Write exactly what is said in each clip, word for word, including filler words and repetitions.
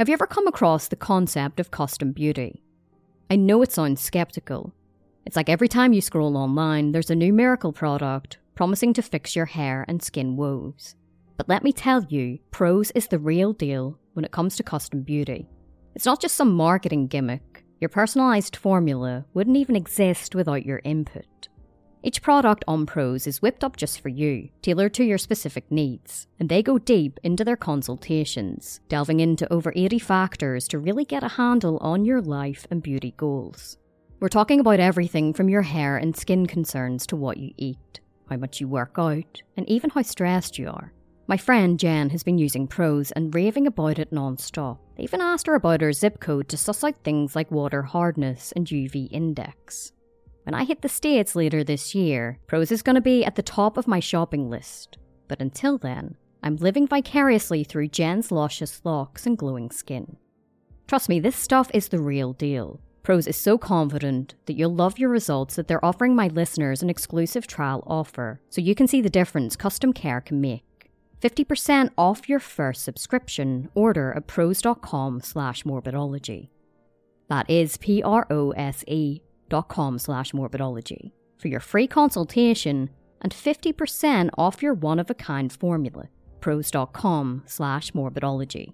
Have you ever come across the concept of custom beauty? I know it sounds skeptical. It's like every time you scroll online, there's a new miracle product promising to fix your hair and skin woes. But let me tell you, Prose is the real deal when it comes to custom beauty. It's not just some marketing gimmick. Your personalised formula wouldn't even exist without your input. Each product on Prose is whipped up just for you, tailored to your specific needs, and they go deep into their consultations, delving into over eighty factors to really get a handle on your life and beauty goals. We're talking about everything from your hair and skin concerns to what you eat, how much you work out, and even how stressed you are. My friend Jen has been using Prose and raving about it non-stop. They even asked her about her zip code to suss out things like water hardness and U V index. When I hit the States later this year, Prose is going to be at the top of my shopping list. But until then, I'm living vicariously through Jen's luscious locks and glowing skin. Trust me, this stuff is the real deal. Prose is so confident that you'll love your results that they're offering my listeners an exclusive trial offer, so you can see the difference custom care can make. fifty percent off your first subscription order at prose.com slash morbidology. That is P-R-O-S-E dot com slash morbidology for your free consultation and fifty percent off your one-of-a-kind formula. Prose.com slash morbidology.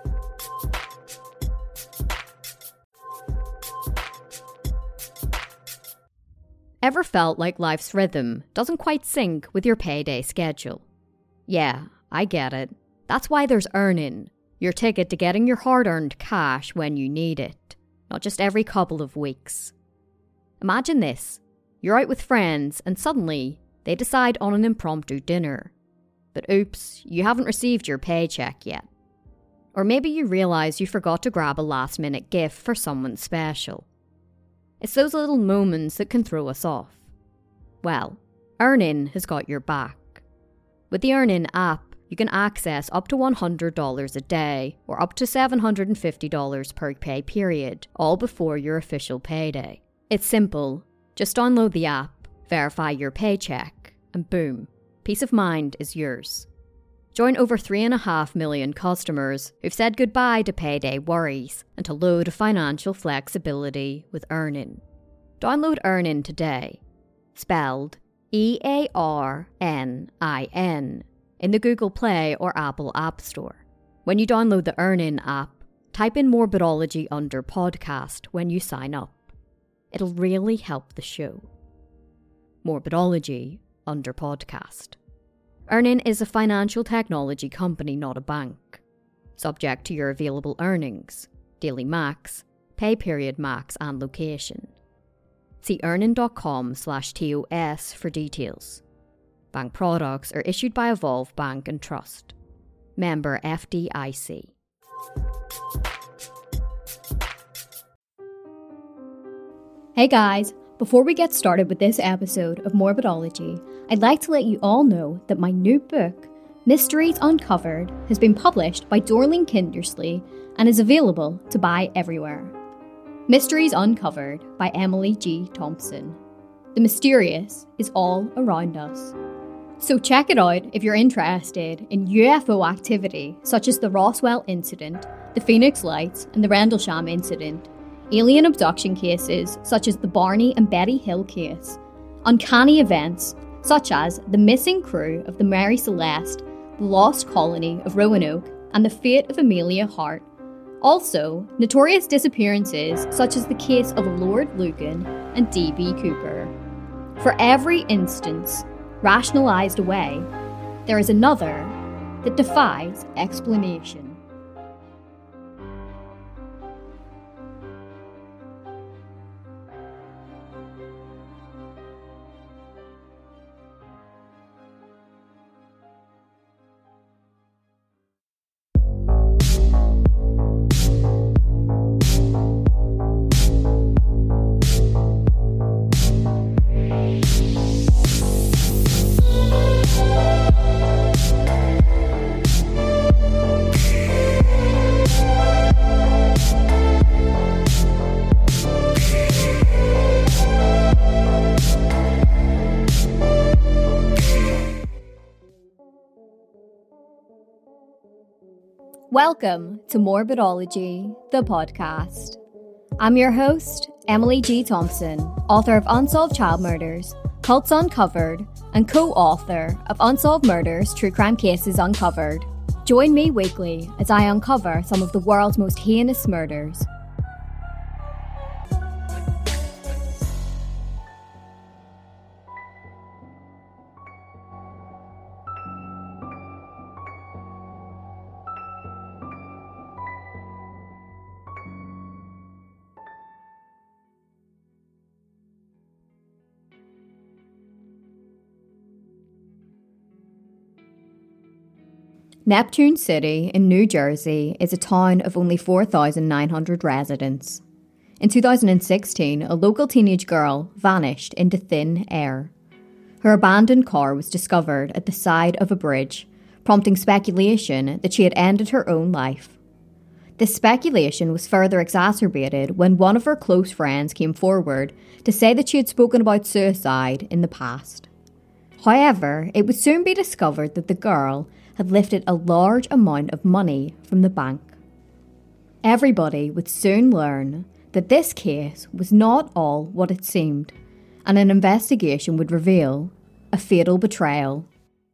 Ever felt like life's rhythm doesn't quite sync with your payday schedule? Yeah, I get it. That's why there's Earnin, your ticket to getting your hard-earned cash when you need it, not just every couple of weeks. Imagine this. You're out with friends and suddenly they decide on an impromptu dinner. But oops, you haven't received your paycheck yet. Or maybe you realise you forgot to grab a last-minute gift for someone special. It's those little moments that can throw us off. Well, Earnin has got your back. With the Earnin app, you can access up to one hundred dollars a day or up to seven hundred fifty dollars per pay period, all before your official payday. It's simple. Just download the app, verify your paycheck, and boom, peace of mind is yours. Join over three and a half million customers who've said goodbye to payday worries and to load of financial flexibility with Earnin. Download Earnin today, spelled E A R N I N, in the Google Play or Apple App Store. When you download the Earnin app, type in Morbidology under podcast when you sign up. It'll really help the show. Morbidology under podcast. Earnin is a financial technology company, not a bank. Subject to your available earnings, daily max, pay period max, and location. See earnin.com slash TOS for details. Bank products are issued by Evolve Bank and Trust. Member F D I C. Hey guys, before we get started with this episode of Morbidology, I'd like to let you all know that my new book, Mysteries Uncovered, has been published by Dorling Kindersley and is available to buy everywhere. Mysteries Uncovered by Emily G. Thompson. The mysterious is all around us. So check it out if you're interested in U F O activity such as the Roswell incident, the Phoenix Lights, and the Rendlesham incident, alien abduction cases such as the Barney and Betty Hill case, uncanny events such as the missing crew of the Mary Celeste, the lost colony of Roanoke, and the fate of Amelia Hart. Also, notorious disappearances such as the case of Lord Lucan and D B Cooper. For every instance rationalised away, there is another that defies explanation. Welcome to Morbidology, the podcast. I'm your host, Emily G. Thompson, author of Unsolved Child Murders, Cults Uncovered, and co-author of Unsolved Murders, True Crime Cases Uncovered. Join me weekly as I uncover some of the world's most heinous murders. Neptune City in New Jersey is a town of only four thousand nine hundred residents. In two thousand sixteen, a local teenage girl vanished into thin air. Her abandoned car was discovered at the side of a bridge, prompting speculation that she had ended her own life. This speculation was further exacerbated when one of her close friends came forward to say that she had spoken about suicide in the past. However, it would soon be discovered that the girl had lifted a large amount of money from the bank. Everybody would soon learn that this case was not all what it seemed, and an investigation would reveal a fatal betrayal.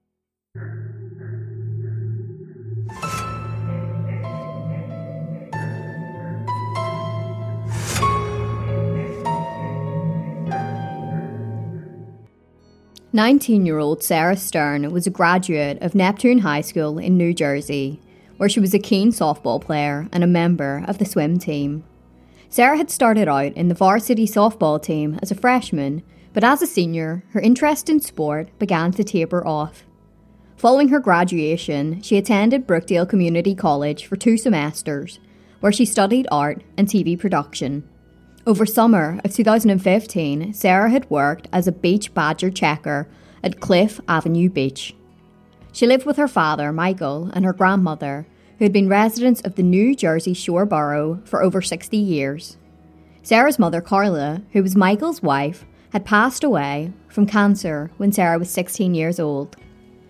nineteen-year-old Sarah Stern was a graduate of Neptune High School in New Jersey, where she was a keen softball player and a member of the swim team. Sarah had started out in the varsity softball team as a freshman, but as a senior, her interest in sport began to taper off. Following her graduation, she attended Brookdale Community College for two semesters, where she studied art and T V production. Over summer of two thousand fifteen, Sarah had worked as a beach badger checker at Cliff Avenue Beach. She lived with her father, Michael, and her grandmother, who had been residents of the New Jersey Shore Borough for over sixty years. Sarah's mother, Carla, who was Michael's wife, had passed away from cancer when Sarah was sixteen years old.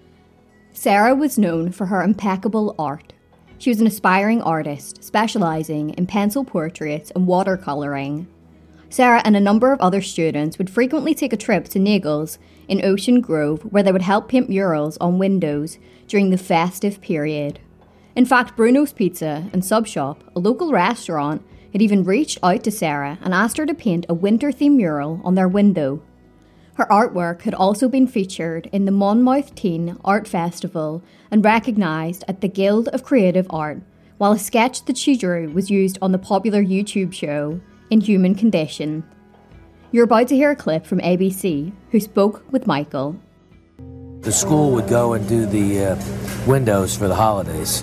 Sarah was known for her impeccable art. She was an aspiring artist, specialising in pencil portraits and watercolouring. Sarah and a number of other students would frequently take a trip to Nagel's in Ocean Grove, where they would help paint murals on windows during the festive period. In fact, Bruno's Pizza and Sub Shop, a local restaurant, had even reached out to Sarah and asked her to paint a winter-themed mural on their window. Her artwork had also been featured in the Monmouth Teen Art Festival and recognised at the Guild of Creative Art, while a sketch that she drew was used on the popular YouTube show In Human Condition. You're about to hear a clip from A B C, who spoke with Michael. The school would go and do the uh, windows for the holidays.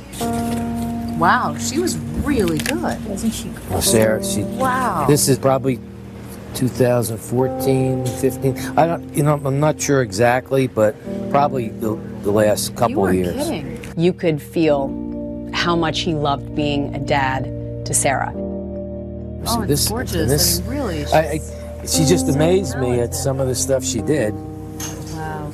Wow, she was really good, wasn't she? Well, Sarah, she. Wow. This is probably two thousand fourteen, fifteen. I don't, you know, I'm not sure exactly, but probably the, the last couple you were of years. Kidding. You could feel how much he loved being a dad to Sarah. Oh, See, it's this, gorgeous. This, I mean, really. I, I, she just amazed me at some of the stuff she did. Wow.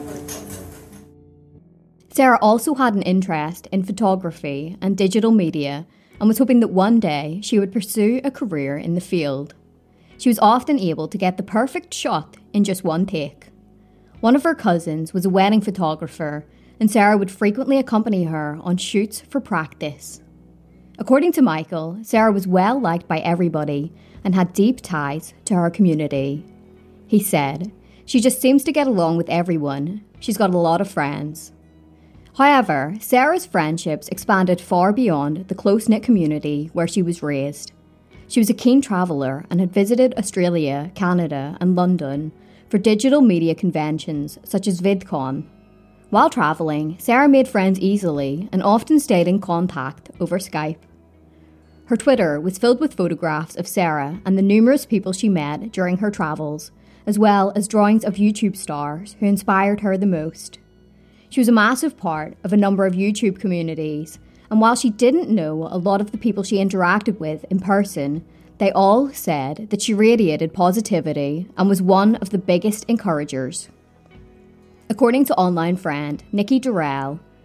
Sarah also had an interest in photography and digital media and was hoping that one day she would pursue a career in the field. She was often able to get the perfect shot in just one take. One of her cousins was a wedding photographer, and Sarah would frequently accompany her on shoots for practice. According to Michael, Sarah was well liked by everybody and had deep ties to her community. He said, "She just seems to get along with everyone. She's got a lot of friends." However, Sarah's friendships expanded far beyond the close-knit community where she was raised. She was a keen traveller and had visited Australia, Canada, and London for digital media conventions such as VidCon. While travelling, Sarah made friends easily and often stayed in contact over Skype. Her Twitter was filled with photographs of Sarah and the numerous people she met during her travels, as well as drawings of YouTube stars who inspired her the most. She was a massive part of a number of YouTube communities, and while she didn't know a lot of the people she interacted with in person, they all said that she radiated positivity and was one of the biggest encouragers. According to online friend Nikki Durrell,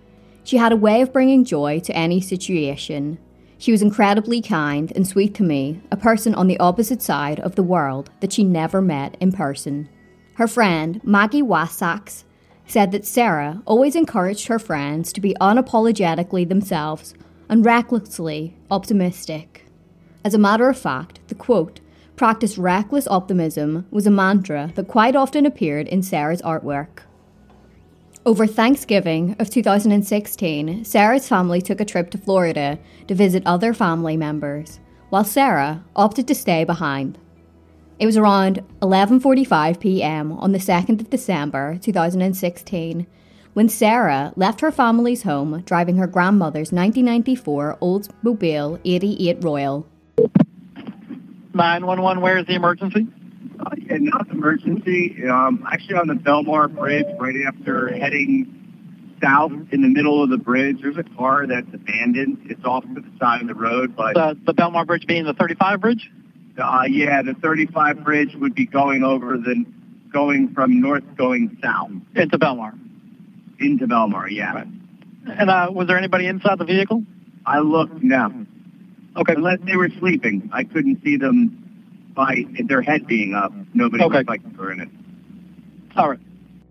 She had a way of bringing joy to any situation. She was incredibly kind and sweet to me, a person on the opposite side of the world that she never met in person. Her friend, Maggie Wasacks, said that Sarah always encouraged her friends to be unapologetically themselves and recklessly optimistic. As a matter of fact, the quote, "practice reckless optimism," was a mantra that quite often appeared in Sarah's artwork. Over Thanksgiving of two thousand sixteen, Sarah's family took a trip to Florida to visit other family members, while Sarah opted to stay behind. It was around eleven forty-five p.m. on the second of December two thousand sixteen when Sarah left her family's home driving her grandmother's nineteen ninety-four Oldsmobile eighty-eight Royal. nine one one, where is the emergency? Uh, yeah, not emergency. Um, actually on the Belmar Bridge, right after heading south in the middle of the bridge, there's a car that's abandoned. It's off to the side of the road, but... The, the Belmar Bridge being the thirty-five bridge? Uh, yeah, the thirty-five bridge would be going over the... going from north going south. Into Belmar? Into Belmar, yeah. Right. And uh, was there anybody inside the vehicle? I looked, no. Okay. Unless they were sleeping. I couldn't see them by their head being up. Nobody okay. looked like they were in it. All right.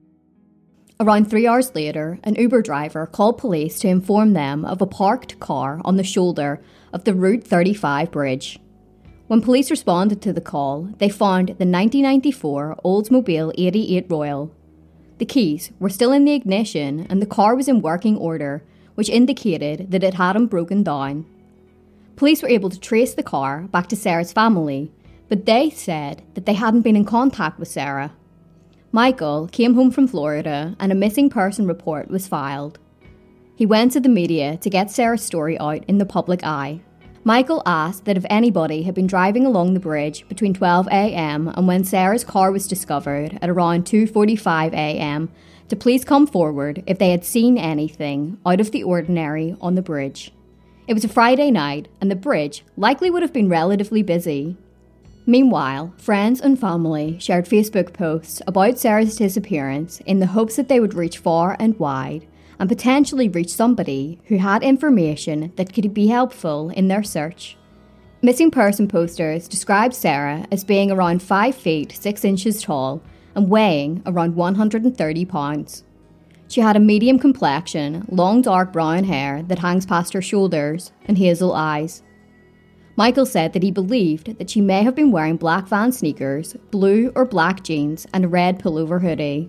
Around three hours later, an Uber driver called police to inform them of a parked car on the shoulder of the Route thirty-five bridge. When police responded to the call, they found the nineteen ninety-four Oldsmobile eighty-eight Royal. The keys were still in the ignition and the car was in working order, which indicated that it hadn't broken down. Police were able to trace the car back to Sarah's family, but they said that they hadn't been in contact with Sarah. Michael came home from Florida and a missing person report was filed. He went to the media to get Sarah's story out in the public eye. Michael asked that if anybody had been driving along the bridge between twelve a.m. and when Sarah's car was discovered at around two forty-five a.m. to please come forward if they had seen anything out of the ordinary on the bridge. It was a Friday night and the bridge likely would have been relatively busy. Meanwhile, friends and family shared Facebook posts about Sarah's disappearance in the hopes that they would reach far and wide and potentially reach somebody who had information that could be helpful in their search. Missing person posters described Sarah as being around five feet six inches tall and weighing around one hundred thirty pounds. She had a medium complexion, long dark brown hair that hangs past her shoulders, and hazel eyes. Michael said that he believed that she may have been wearing black Van sneakers, blue or black jeans, and a red pullover hoodie.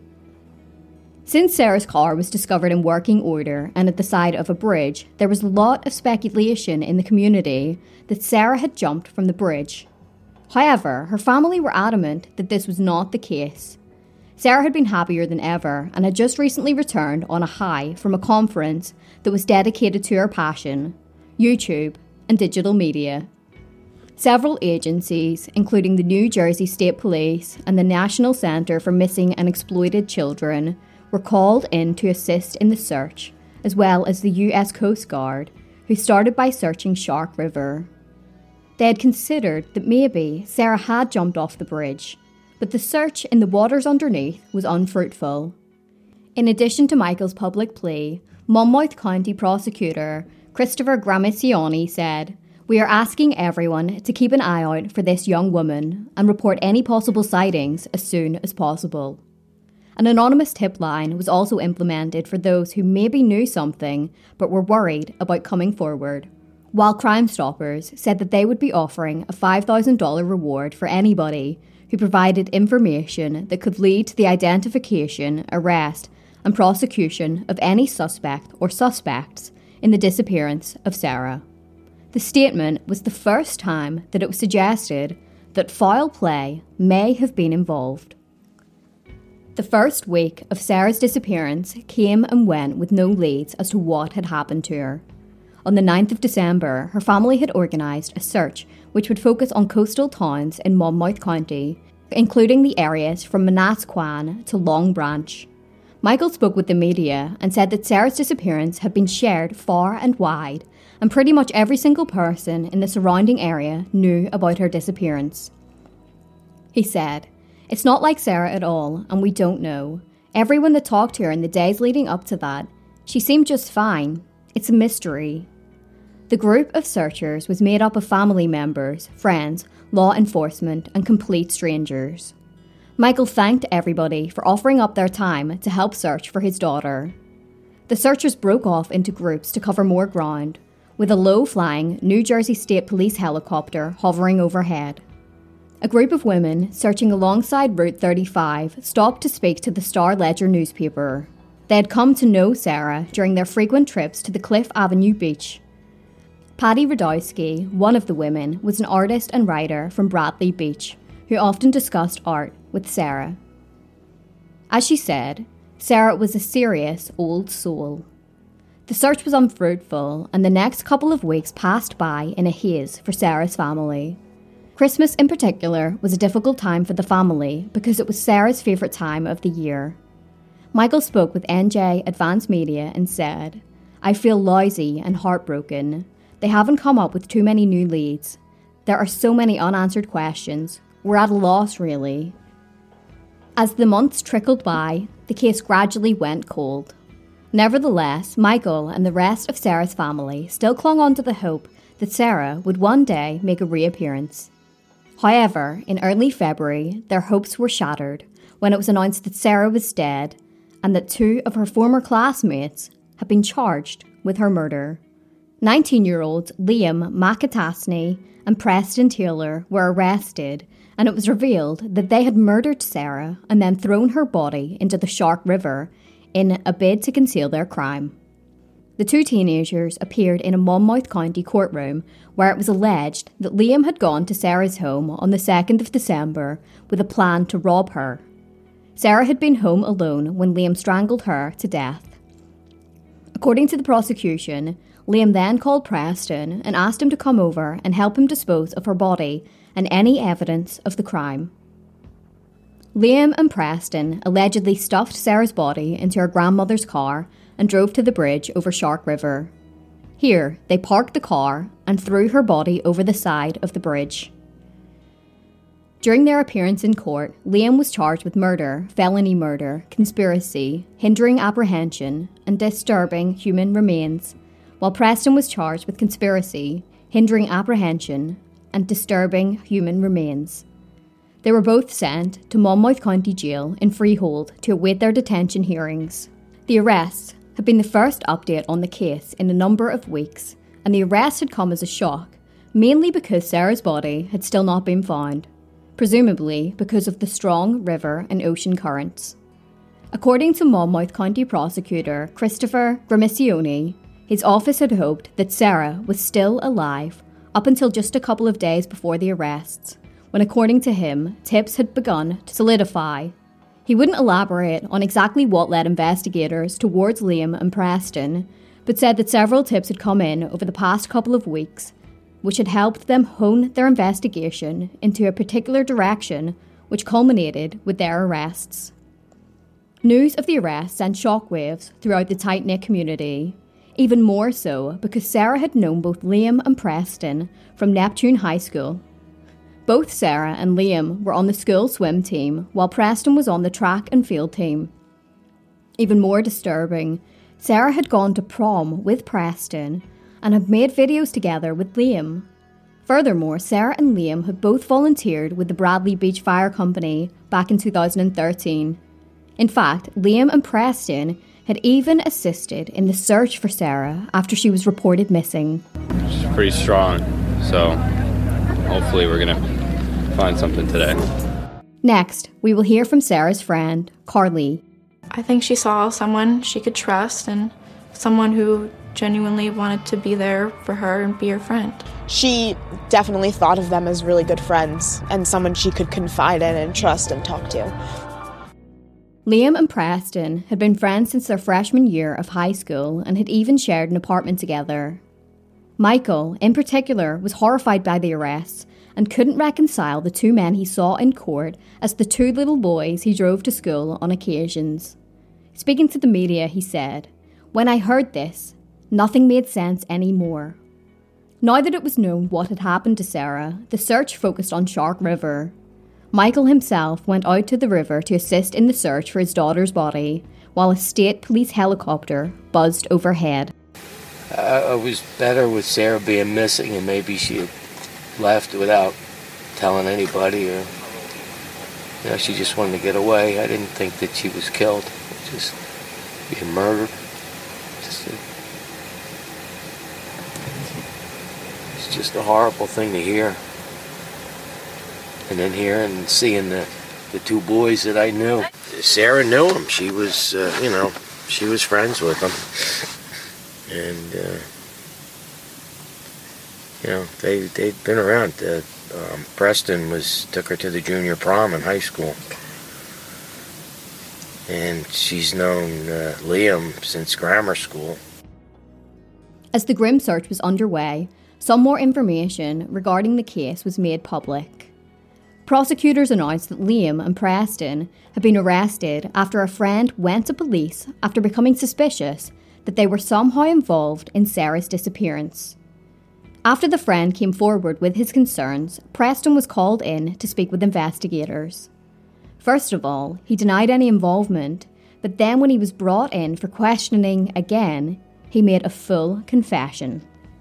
Since Sarah's car was discovered in working order and at the side of a bridge, there was a lot of speculation in the community that Sarah had jumped from the bridge. However, her family were adamant that this was not the case. Sarah had been happier than ever and had just recently returned on a high from a conference that was dedicated to her passion, YouTube and digital media. Several agencies, including the New Jersey State Police and the National Center for Missing and Exploited Children, were called in to assist in the search, as well as the U S Coast Guard, who started by searching Shark River. They had considered that maybe Sarah had jumped off the bridge, but the search in the waters underneath was unfruitful. In addition to Michael's public plea, Monmouth County Prosecutor Christopher Gramicioni said, "We are asking everyone to keep an eye out for this young woman and report any possible sightings as soon as possible." An anonymous tip line was also implemented for those who maybe knew something but were worried about coming forward, while Crime Stoppers said that they would be offering a five thousand dollars reward for anybody who provided information that could lead to the identification, arrest, and prosecution of any suspect or suspects in the disappearance of Sarah. The statement was the first time that it was suggested that foul play may have been involved. The first week of Sarah's disappearance came and went with no leads as to what had happened to her. On the ninth of December, her family had organised a search which would focus on coastal towns in Monmouth County, including the areas from Manasquan to Long Branch. Michael spoke with the media and said that Sarah's disappearance had been shared far and wide, and pretty much every single person in the surrounding area knew about her disappearance. He said, "It's not like Sarah at all, and we don't know. Everyone that talked to her in the days leading up to that She seemed just fine. It's a mystery. The group of searchers was made up of family members, friends, law enforcement, and complete strangers. Michael thanked everybody for offering up their time to help search for his daughter. The searchers broke off into groups to cover more ground, with a low-flying New Jersey State Police helicopter hovering overhead. A group of women searching alongside Route thirty-five stopped to speak to the Star-Ledger newspaper. They had come to know Sarah during their frequent trips to the Cliff Avenue beach. Patty Radowski, one of the women, was an artist and writer from Bradley Beach, who often discussed art with Sarah. As she said, Sarah was a serious old soul. The search was unfruitful, and the next couple of weeks passed by in a haze for Sarah's family. Christmas in particular was a difficult time for the family because it was Sarah's favourite time of the year. Michael spoke with N J Advance Media and said, "I feel lousy and heartbroken. They haven't come up with too many new leads. There are so many unanswered questions. We're at a loss, really." As the months trickled by, the case gradually went cold. Nevertheless, Michael and the rest of Sarah's family still clung on to the hope that Sarah would one day make a reappearance. However, in early February, their hopes were shattered when it was announced that Sarah was dead and that two of her former classmates had been charged with her murder. nineteen-year-olds Liam McAtasney and Preston Taylor were arrested, and it was revealed that they had murdered Sarah and then thrown her body into the Shark River in a bid to conceal their crime. The two teenagers appeared in a Monmouth County courtroom where it was alleged that Liam had gone to Sarah's home on the second of December with a plan to rob her. Sarah had been home alone when Liam strangled her to death. According to the prosecution, Liam then called Preston and asked him to come over and help him dispose of her body and any evidence of the crime. Liam and Preston allegedly stuffed Sarah's body into her grandmother's car and drove to the bridge over Shark River. Here, they parked the car and threw her body over the side of the bridge. During their appearance in court, Liam was charged with murder, felony murder, conspiracy, hindering apprehension, and disturbing human remains, while Preston was charged with conspiracy, hindering apprehension, and disturbing human remains. They were both sent to Monmouth County Jail in Freehold to await their detention hearings. The arrests had been the first update on the case in a number of weeks, and the arrest had come as a shock, mainly because Sarah's body had still not been found, presumably because of the strong river and ocean currents. According to Monmouth County Prosecutor Christopher Gramicioni, his office had hoped that Sarah was still alive up until just a couple of days before the arrests, when according to him, tips had begun to solidify. He wouldn't elaborate on exactly what led investigators towards Liam and Preston, but said that several tips had come in over the past couple of weeks, which had helped them hone their investigation into a particular direction, which culminated with their arrests. News of the arrest sent shockwaves throughout the tight-knit community, even more so because Sarah had known both Liam and Preston from Neptune High School. Both Sarah and Liam were on the school swim team, while Preston was on the track and field team. Even more disturbing, Sarah had gone to prom with Preston and had made videos together with Liam. Furthermore, Sarah and Liam had both volunteered with the Bradley Beach Fire Company back in two thousand thirteen. In fact, Liam and Preston had even assisted in the search for Sarah after she was reported missing. She's pretty strong, so hopefully we're going to find something today. Next, we will hear from Sarah's friend, Carly. I think she saw someone she could trust and someone who genuinely wanted to be there for her and be her friend. She definitely thought of them as really good friends and someone she could confide in and trust and talk to. Liam and Preston had been friends since their freshman year of high school and had even shared an apartment together. Michael, in particular, was horrified by the arrests and couldn't reconcile the two men he saw in court as the two little boys he drove to school on occasions. Speaking to the media, he said, "When I heard this, nothing made sense anymore." Now that it was known what had happened to Sarah, the search focused on Shark River. Michael himself went out to the river to assist in the search for his daughter's body, while a state police helicopter buzzed overhead. I, I was better with Sarah being missing, and maybe she had left without telling anybody, or you know, she just wanted to get away. I didn't think that she was killed, just being murdered. Just a, it's just a horrible thing to hear. And then hearing and seeing the, the two boys that I knew. Sarah knew them. She was, uh, you know, she was friends with them. And, uh, you know, they, they'd been around. Uh, um, Preston was took her to the junior prom in high school. And she's known uh, Liam since grammar school. As the grim search was underway, some more information regarding the case was made public. Prosecutors announced that Liam and Preston had been arrested after a friend went to police after becoming suspicious that they were somehow involved in Sarah's disappearance. After the friend came forward with his concerns, Preston was called in to speak with investigators. First of all, he denied any involvement, but then when he was brought in for questioning again, he made a full confession.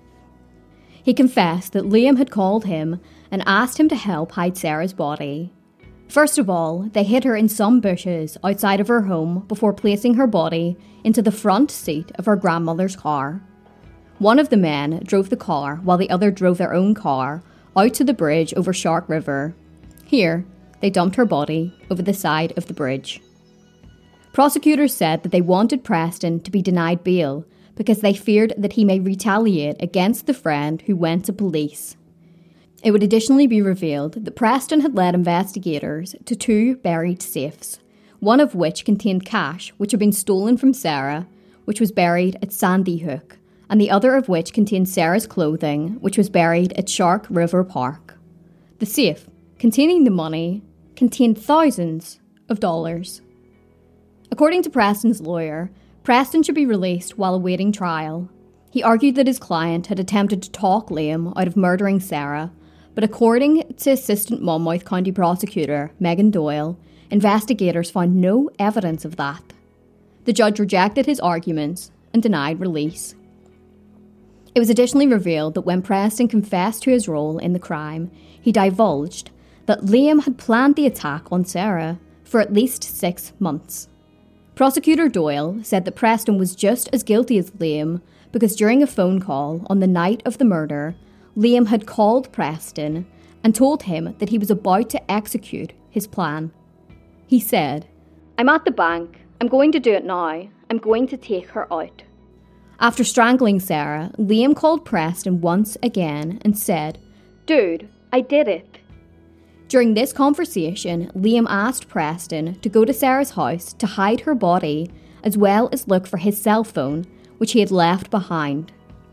He confessed that Liam had called him and asked him to help hide Sarah's body. First of all, they hid her in some bushes outside of her home before placing her body into the front seat of her grandmother's car. One of the men drove the car while the other drove their own car out to the bridge over Shark River. Here, they dumped her body over the side of the bridge. Prosecutors said that they wanted Preston to be denied bail because they feared that he may retaliate against the friend who went to police. It would additionally be revealed that Preston had led investigators to two buried safes, one of which contained cash which had been stolen from Sarah, which was buried at Sandy Hook, and the other of which contained Sarah's clothing, which was buried at Shark River Park. The safe, containing the money, contained thousands of dollars. According to Preston's lawyer, Preston should be released while awaiting trial. He argued that his client had attempted to talk Liam out of murdering Sarah, but according to Assistant Monmouth County Prosecutor Megan Doyle, investigators found no evidence of that. The judge rejected his arguments and denied release. It was additionally revealed that when Preston confessed to his role in the crime, he divulged that Liam had planned the attack on Sarah for at least six months. Prosecutor Doyle said that Preston was just as guilty as Liam because during a phone call on the night of the murder, Liam had called Preston and told him that he was about to execute his plan. He said, "I'm at the bank. I'm going to do it now. I'm going to take her out." After strangling Sarah, Liam called Preston once again and said, "Dude, I did it." During this conversation, Liam asked Preston to go to Sarah's house to hide her body, as well as look for his cell phone, which he had left behind.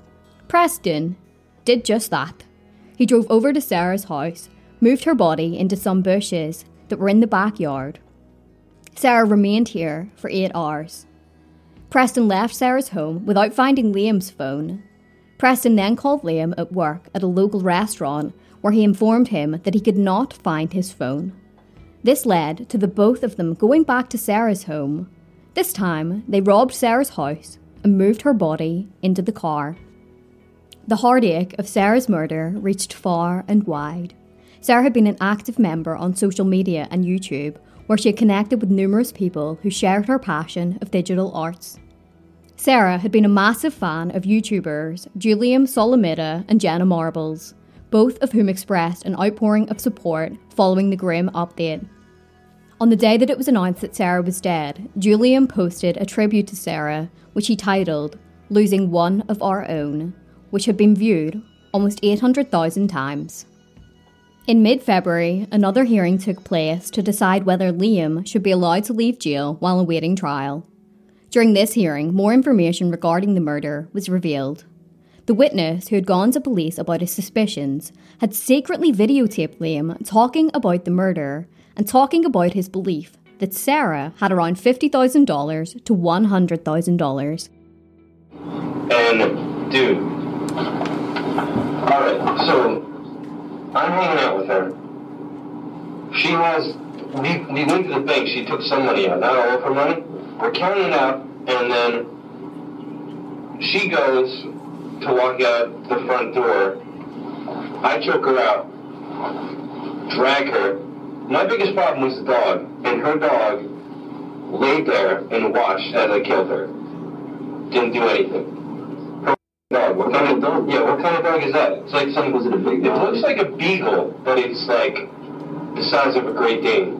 Preston did just that. He drove over to Sarah's house, moved her body into some bushes that were in the backyard. Sarah remained here for eight hours. Preston left Sarah's home without finding Liam's phone. Preston then called Liam at work at a local restaurant where he informed him that he could not find his phone. This led to the both of them going back to Sarah's home. This time, they robbed Sarah's house and moved her body into the car. The heartache of Sarah's murder reached far and wide. Sarah had been an active member on social media and YouTube, where she had connected with numerous people who shared her passion of digital arts. Sarah had been a massive fan of YouTubers Julian Solomita and Jenna Marbles, both of whom expressed an outpouring of support following the grim update. On the day that it was announced that Sarah was dead, Julian posted a tribute to Sarah, which he titled "Losing One of Our Own," which had been viewed almost eight hundred thousand times. In mid-February, another hearing took place to decide whether Liam should be allowed to leave jail while awaiting trial. During this hearing, more information regarding the murder was revealed. The witness, who had gone to police about his suspicions, had secretly videotaped Liam talking about the murder and talking about his belief that Sarah had around fifty thousand dollars to one hundred thousand dollars. And, dude, alright, so I'm hanging out with her. She has, we, we went to the bank, she took some money out, not all of her money. we're counting up, and then she goes to walk out the front door. I choke her out, drag her. My biggest problem was the dog, and her dog laid there and watched as I killed her. Didn't do anything. Her dog. What kind of dog? Yeah, what kind of dog is that? It's like some. Was it a big dog? It looks like a beagle, but it's like the size of a Great Dane.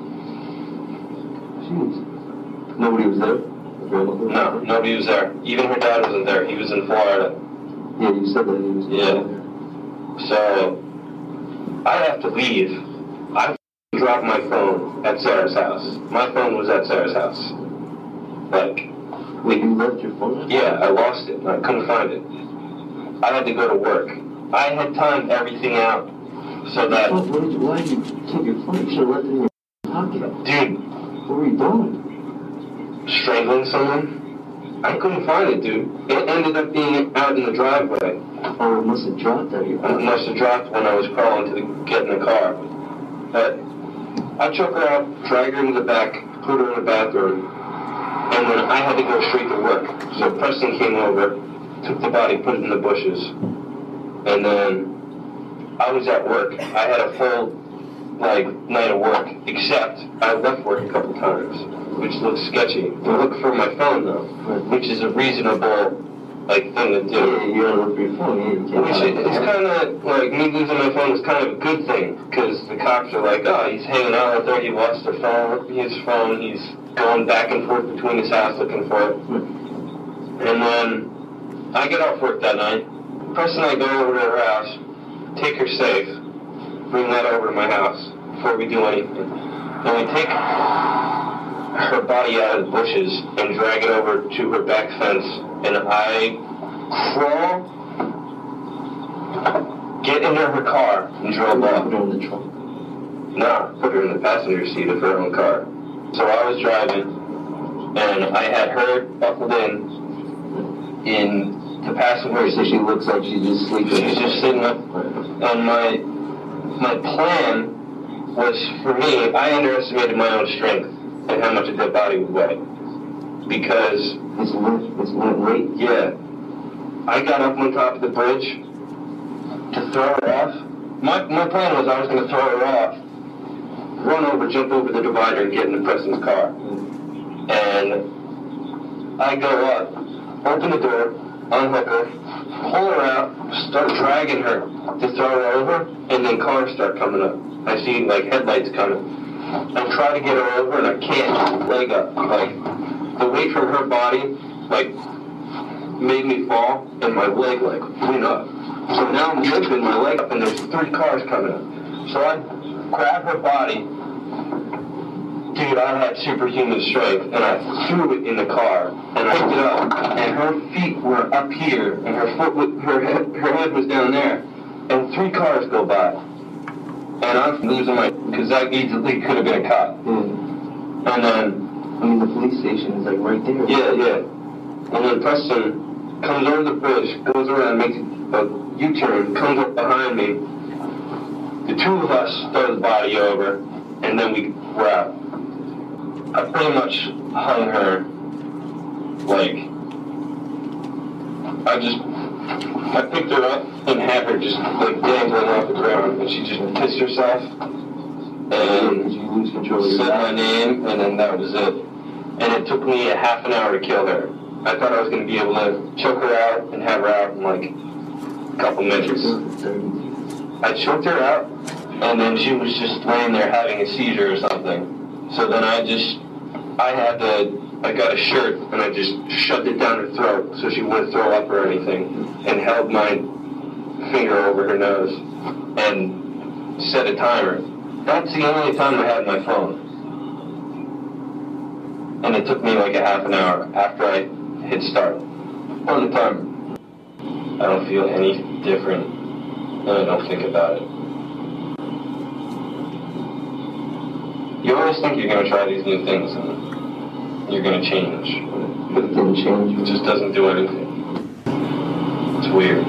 Jeez. Nobody was there? No, nobody was there. Even her dad wasn't there. He was in Florida. Yeah, you said that he was. Yeah. So I have to leave. I dropped my phone at Sarah's house. My phone was at Sarah's house. Like, wait, you left your phone? Yeah, I lost it. I couldn't find it. I had to go to work. I had timed everything out so that. Why did you, why did you take your phone? You should have left it in your pocket. Dude, what were you doing? Strangling someone? I couldn't find it, dude. It ended up being out in the driveway. Oh, it must have dropped out of your pocket. It must have dropped when I was crawling to the, get in the car. But I took her out, dragged her into the back, put her in the bathroom, and then I had to go straight to work. So Preston came over, took the body, put it in the bushes, and then I was at work. I had a full, like, night of work, except I left work a couple times, which looks sketchy. I look for my phone, though, which is a reasonable, like, thing to do. Yeah, you don't look for your phone, yeah. Which is, it's kind of, like, me losing my phone is kind of a good thing, because the cops are like, oh, he's hanging out out there, he lost his phone, his phone, he's going back and forth between his house looking for it. And then I get off work that night. Preston and I go over to her house, take her safe, bring that over to my house before we do anything. And we take her body out of the bushes and drag it over to her back fence, and I crawl, get into her car, and drove off. Put her in the trunk? No, put her in the passenger seat of her own car. So I was driving, and I had her buckled in, in the passenger seat. So she looks like she's just sleeping. She's just sitting up, and my, my plan was, for me, I underestimated my own strength and how much a dead body would weigh. Because it's it's weight. Yeah. I got up on top of the bridge to throw her off. My my plan was I was going to throw her off, run over, jump over the divider, and get into Preston's car. And I go up, open the door, unhook her, pull her out, start dragging her to throw her over, and then cars start coming up. I see, like, headlights coming. I try to get her over, and I can't. Leg up. Like, the weight from her body, like, made me fall, and my leg, like, went up. So now I'm lifting my leg up, and there's three cars coming up. So I grab her body. Dude, I had superhuman strength, and I threw it in the car, and I picked it up, and her feet were up here, and her foot, was, her head, her head was down there, and three cars go by, and I'm losing my, because that easily could have been a cop. Mm. And then, I mean, the police station is like right there. Yeah, yeah. And then Preston comes over the bridge, goes around, makes a U-turn, comes up behind me. The two of us throw the body over, and then we were out. I pretty much hung her, like, I just, I picked her up and had her just, like, dangling off the ground, and she just pissed herself, and you lose control said my name, and then that was it. And it took me a half an hour to kill her. I thought I was going to be able to choke her out and have her out in, like, a couple minutes. I choked her out, and then she was just laying there having a seizure or something. So then I just, I had to, I got a shirt, and I just shoved it down her throat so she wouldn't throw up or anything, and held my finger over her nose, and set a timer. That's the only time I had my phone. And it took me like a half an hour after I hit start on the timer. I don't feel any different, and I don't think about it. You always think you're going to try these new things and you're going to change. But it didn't change. It just doesn't do anything. It's weird.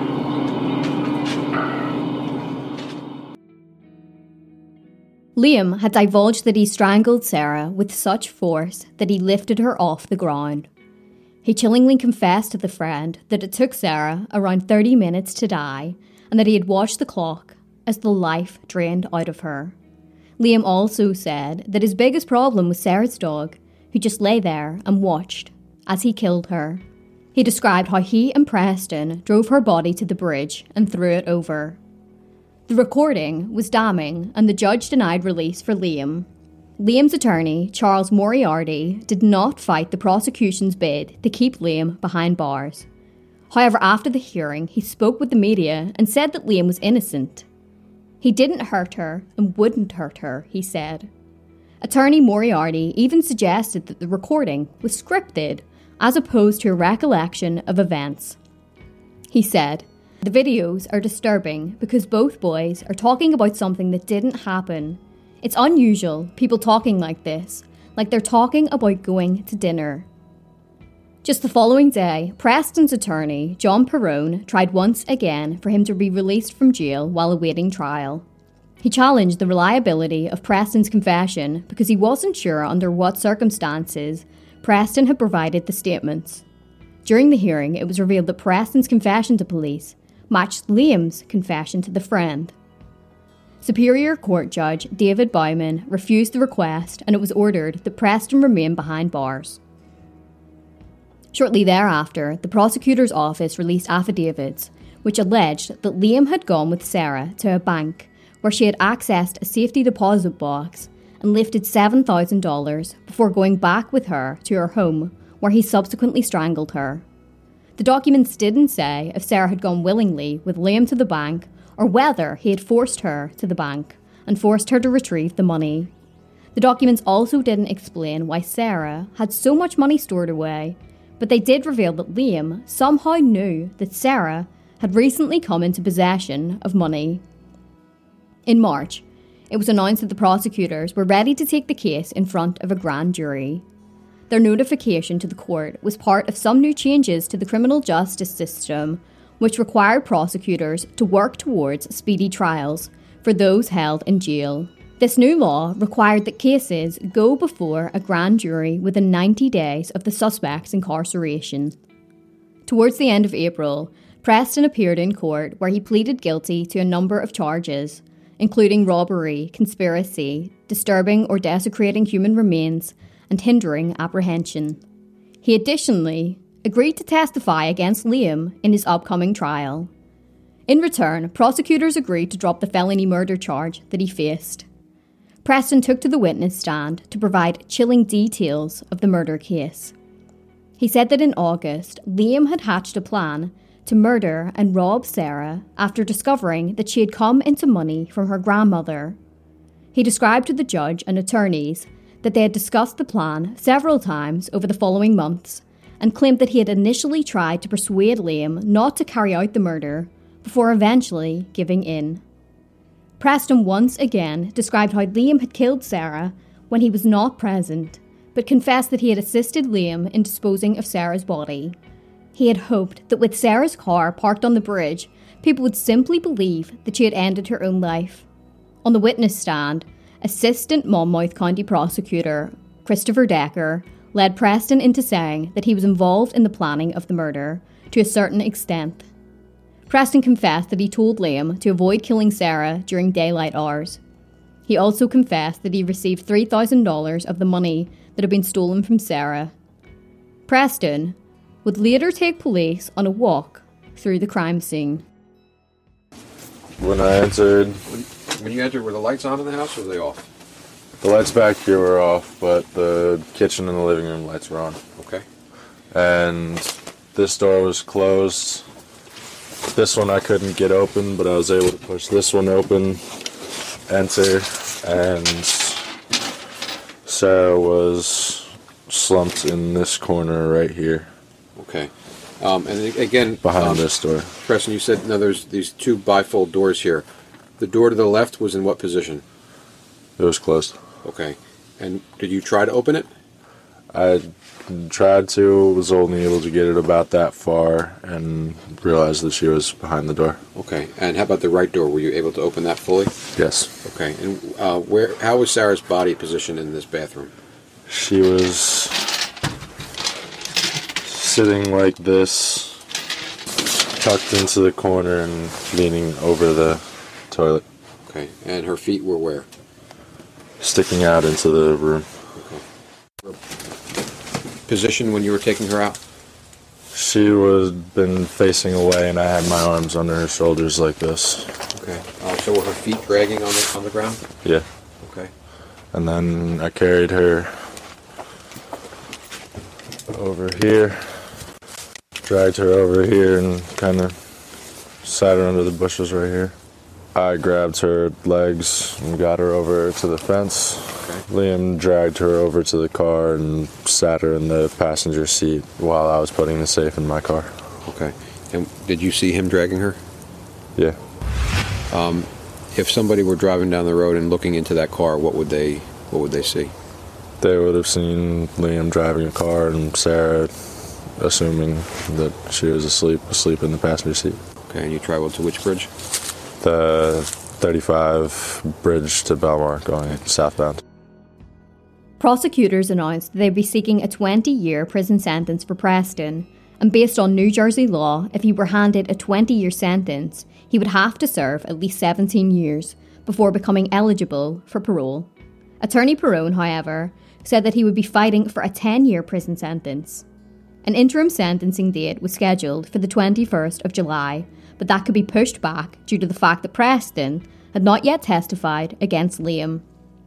Liam had divulged that he strangled Sarah with such force that he lifted her off the ground. He chillingly confessed to the friend that it took Sarah around thirty minutes to die and that he had watched the clock as the life drained out of her. Liam also said that his biggest problem was Sarah's dog, who just lay there and watched as he killed her. He described how he and Preston drove her body to the bridge and threw it over. The recording was damning and the judge denied release for Liam. Liam's attorney, Charles Moriarty, did not fight the prosecution's bid to keep Liam behind bars. However, after the hearing, he spoke with the media and said that Liam was innocent. He didn't hurt her and wouldn't hurt her, he said. Attorney Moriarty even suggested that the recording was scripted as opposed to a recollection of events. He said, "The videos are disturbing because both boys are talking about something that didn't happen. It's unusual, people talking like this, like they're talking about going to dinner." Just the following day, Preston's attorney, John Perrone, tried once again for him to be released from jail while awaiting trial. He challenged the reliability of Preston's confession because he wasn't sure under what circumstances Preston had provided the statements. During the hearing, it was revealed that Preston's confession to police matched Liam's confession to the friend. Superior Court Judge David Bowman refused the request and it was ordered that Preston remain behind bars. Shortly thereafter, the prosecutor's office released affidavits which alleged that Liam had gone with Sarah to a bank where she had accessed a safety deposit box and lifted seven thousand dollars before going back with her to her home where he subsequently strangled her. The documents didn't say if Sarah had gone willingly with Liam to the bank or whether he had forced her to the bank and forced her to retrieve the money. The documents also didn't explain why Sarah had so much money stored away, but they did reveal that Liam somehow knew that Sarah had recently come into possession of money. In March, it was announced that the prosecutors were ready to take the case in front of a grand jury. Their notification to the court was part of some new changes to the criminal justice system, which required prosecutors to work towards speedy trials for those held in jail. This new law required that cases go before a grand jury within ninety days of the suspect's incarceration. Towards the end of April, Preston appeared in court where he pleaded guilty to a number of charges, including robbery, conspiracy, disturbing or desecrating human remains, and hindering apprehension. He additionally agreed to testify against Liam in his upcoming trial. In return, prosecutors agreed to drop the felony murder charge that he faced. Preston took to the witness stand to provide chilling details of the murder case. He said that in August, Liam had hatched a plan to murder and rob Sarah after discovering that she had come into money from her grandmother. He described to the judge and attorneys that they had discussed the plan several times over the following months and claimed that he had initially tried to persuade Liam not to carry out the murder before eventually giving in. Preston once again described how Liam had killed Sarah when he was not present, but confessed that he had assisted Liam in disposing of Sarah's body. He had hoped that with Sarah's car parked on the bridge, people would simply believe that she had ended her own life. On the witness stand, Assistant Monmouth County Prosecutor Christopher Decker led Preston into saying that he was involved in the planning of the murder to a certain extent. Preston confessed that he told Liam to avoid killing Sarah during daylight hours. He also confessed that he received three thousand dollars of the money that had been stolen from Sarah. Preston would later take police on a walk through the crime scene. When I entered... When, when you entered, were the lights on in the house or were they off? The lights back here were off, but the kitchen and the living room lights were on. Okay. And this door was closed. This one I couldn't get open, but I was able to push this one open, enter, and Sarah was slumped in this corner right here. Okay. Um, and again, behind um, this door. Preston, you said no. There's these two bifold doors here. The door to the left was in what position? It was closed. Okay. And did you try to open it? I tried to, was only able to get it about that far, and realized that she was behind the door. Okay. And how about the right door? Were you able to open that fully? Yes. Okay, and uh, where? How was Sarah's body positioned in this bathroom? She was sitting like this, tucked into the corner and leaning over the toilet. Okay, and her feet were where? Sticking out into the room. Okay. Position when you were taking her out? She was been facing away, and I had my arms under her shoulders like this. Okay. Uh, so were her feet dragging on the on the ground? Yeah. Okay. And then I carried her over here, dragged her over here, and kind of sat her under the bushes right here. I grabbed her legs and got her over to the fence. Okay. Liam dragged her over to the car and sat her in the passenger seat while I was putting the safe in my car. Okay. And did you see him dragging her? Yeah. Um, if somebody were driving down the road and looking into that car, what would they what would they see? They would have seen Liam driving a car and Sarah assuming that she was asleep, asleep in the passenger seat. Okay, and you traveled to which bridge? The thirty-five bridge to Belmar going southbound. Prosecutors announced they'd be seeking a twenty-year prison sentence for Preston, and based on New Jersey law, if he were handed a twenty-year sentence, he would have to serve at least seventeen years before becoming eligible for parole. Attorney Perrone, however, said that he would be fighting for a ten-year prison sentence. An interim sentencing date was scheduled for the twenty-first of July, but that could be pushed back due to the fact that Preston had not yet testified against Liam.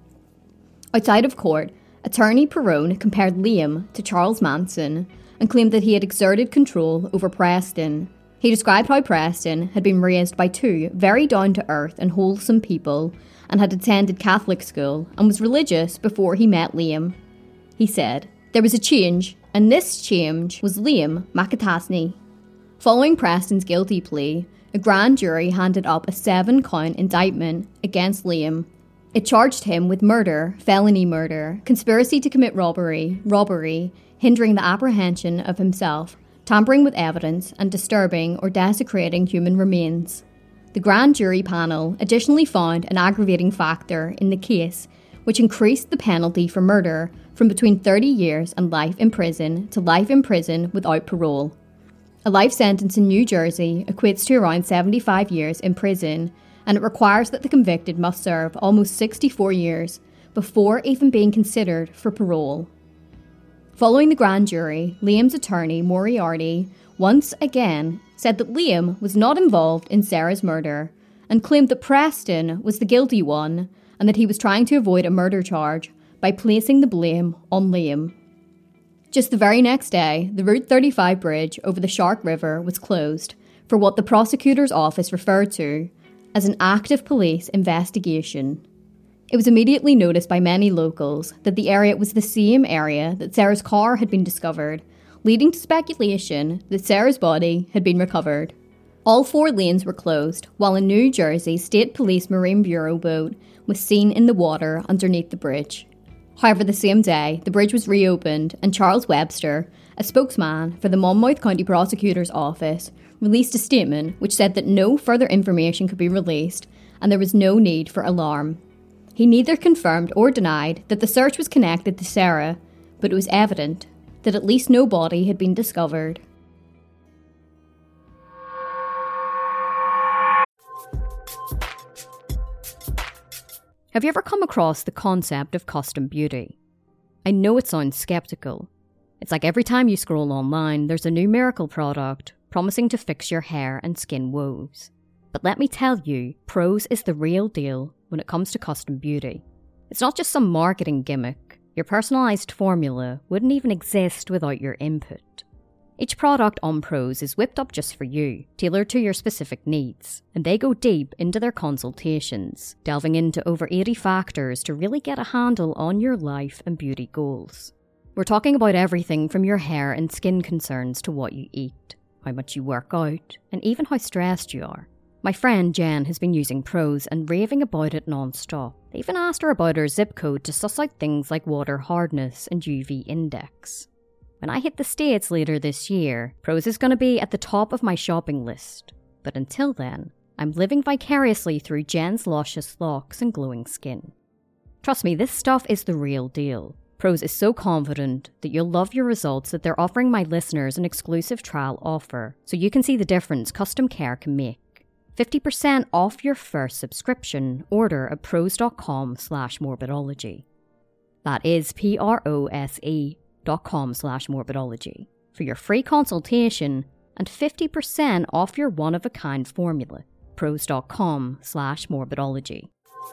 Outside of court, Attorney Perrone compared Liam to Charles Manson and claimed that he had exerted control over Preston. He described how Preston had been raised by two very down-to-earth and wholesome people and had attended Catholic school and was religious before he met Liam. He said, "There was a change, and this change was Liam McAtasney." Following Preston's guilty plea, a grand jury handed up a seven-count indictment against Liam. It charged him with murder, felony murder, conspiracy to commit robbery, robbery, hindering the apprehension of himself, tampering with evidence, and disturbing or desecrating human remains. The grand jury panel additionally found an aggravating factor in the case, which increased the penalty for murder from between thirty years and life in prison to life in prison without parole. A life sentence in New Jersey equates to around seventy-five years in prison, and it requires that the convicted must serve almost sixty-four years before even being considered for parole. Following the grand jury, Liam's attorney, Moriarty, once again said that Liam was not involved in Sarah's murder and claimed that Preston was the guilty one and that he was trying to avoid a murder charge by placing the blame on Liam. Just the very next day, the Route thirty-five bridge over the Shark River was closed for what the prosecutor's office referred to as an active police investigation. It was immediately noticed by many locals that the area was the same area that Sarah's car had been discovered, leading to speculation that Sarah's body had been recovered. All four lanes were closed, while a New Jersey State Police Marine Bureau boat was seen in the water underneath the bridge. However, the same day, the bridge was reopened and Charles Webster, a spokesman for the Monmouth County Prosecutor's Office, released a statement which said that no further information could be released and there was no need for alarm. He neither confirmed or denied that the search was connected to Sarah, but it was evident that at least no body had been discovered. Have you ever come across the concept of custom beauty? I know it sounds skeptical. It's like every time you scroll online, there's a new miracle product promising to fix your hair and skin woes. But let me tell you, Prose is the real deal when it comes to custom beauty. It's not just some marketing gimmick. Your personalised formula wouldn't even exist without your input. Each product on Prose is whipped up just for you, tailored to your specific needs, and they go deep into their consultations, delving into over eighty factors to really get a handle on your life and beauty goals. We're talking about everything from your hair and skin concerns to what you eat, how much you work out, and even how stressed you are. My friend Jen has been using Prose and raving about it non-stop. They even asked her about her zip code to suss out things like water hardness and U V index. When I hit the States later this year, Prose is going to be at the top of my shopping list. But until then, I'm living vicariously through Jen's luscious locks and glowing skin. Trust me, this stuff is the real deal. Prose is so confident that you'll love your results that they're offering my listeners an exclusive trial offer, so you can see the difference custom care can make. fifty percent off your first subscription order at prose.com slash morbidology. That is P-R-O-S-E dot com slash morbidology for your free consultation and fifty percent off your one-of-a-kind formula. Prose.com slash morbidology.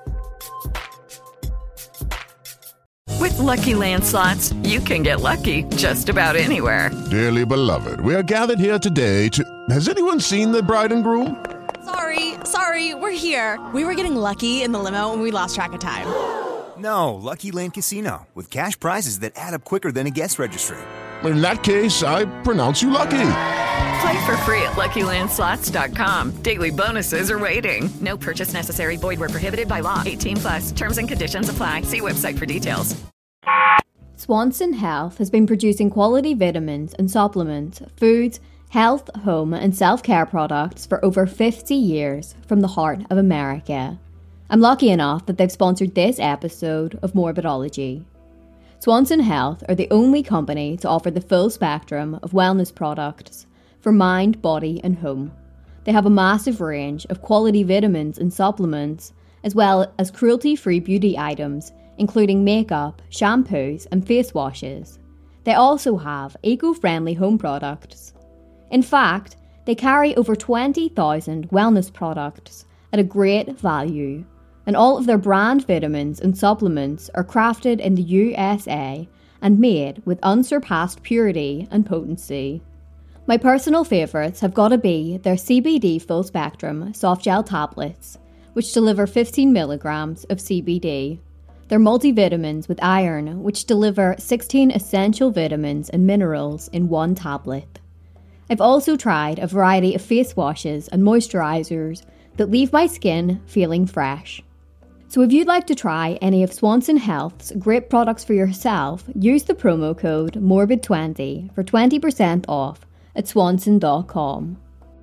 With Lucky Land Slots, you can get lucky just about anywhere. Dearly beloved, we are gathered here today to... Has anyone seen the bride and groom? Sorry, sorry, we're here. We were getting lucky in the limo and we lost track of time. No, Lucky Land Casino, with cash prizes that add up quicker than a guest registry. In that case, I pronounce you lucky. Play for free at Lucky Land Slots dot com. Daily bonuses are waiting. No purchase necessary. Void where prohibited by law. eighteen plus. Terms and conditions apply. See website for details. Swanson Health has been producing quality vitamins and supplements, foods, health, home and self-care products for over fifty years from the heart of America. I'm lucky enough that they've sponsored this episode of Morbidology. Swanson Health are the only company to offer the full spectrum of wellness products for mind, body and home. They have a massive range of quality vitamins and supplements, as well as cruelty-free beauty items, including makeup, shampoos and face washes. They also have eco-friendly home products. In fact, they carry over twenty thousand wellness products at a great value, and all of their brand vitamins and supplements are crafted in the U S A and made with unsurpassed purity and potency. My personal favourites have got to be their C B D full spectrum soft gel tablets, which deliver fifteen milligrams of C B D. Their multivitamins with iron, which deliver sixteen essential vitamins and minerals in one tablet. I've also tried a variety of face washes and moisturisers that leave my skin feeling fresh. So if you'd like to try any of Swanson Health's great products for yourself, use the promo code morbid twenty for twenty percent off at swanson dot com.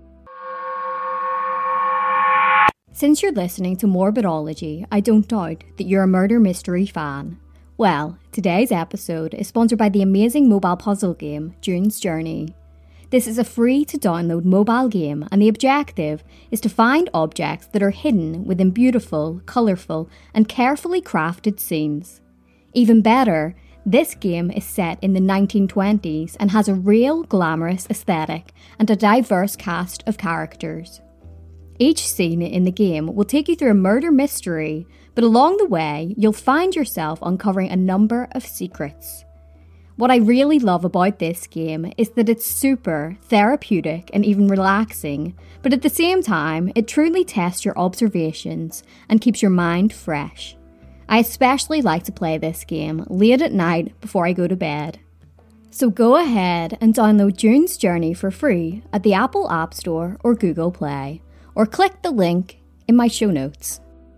Since you're listening to Morbidology, I don't doubt that you're a murder mystery fan. Well, today's episode is sponsored by the amazing mobile puzzle game, June's Journey. This is a free-to-download mobile game, and the objective is to find objects that are hidden within beautiful, colourful, and carefully crafted scenes. Even better, this game is set in the nineteen twenties and has a real glamorous aesthetic and a diverse cast of characters. Each scene in the game will take you through a murder mystery, but along the way, you'll find yourself uncovering a number of secrets. What I really love about this game is that it's super therapeutic and even relaxing, but at the same time, it truly tests your observations and keeps your mind fresh. I especially like to play this game late at night before I go to bed. So go ahead and download June's Journey for free at the Apple App Store or Google Play, or click the link in my show notes.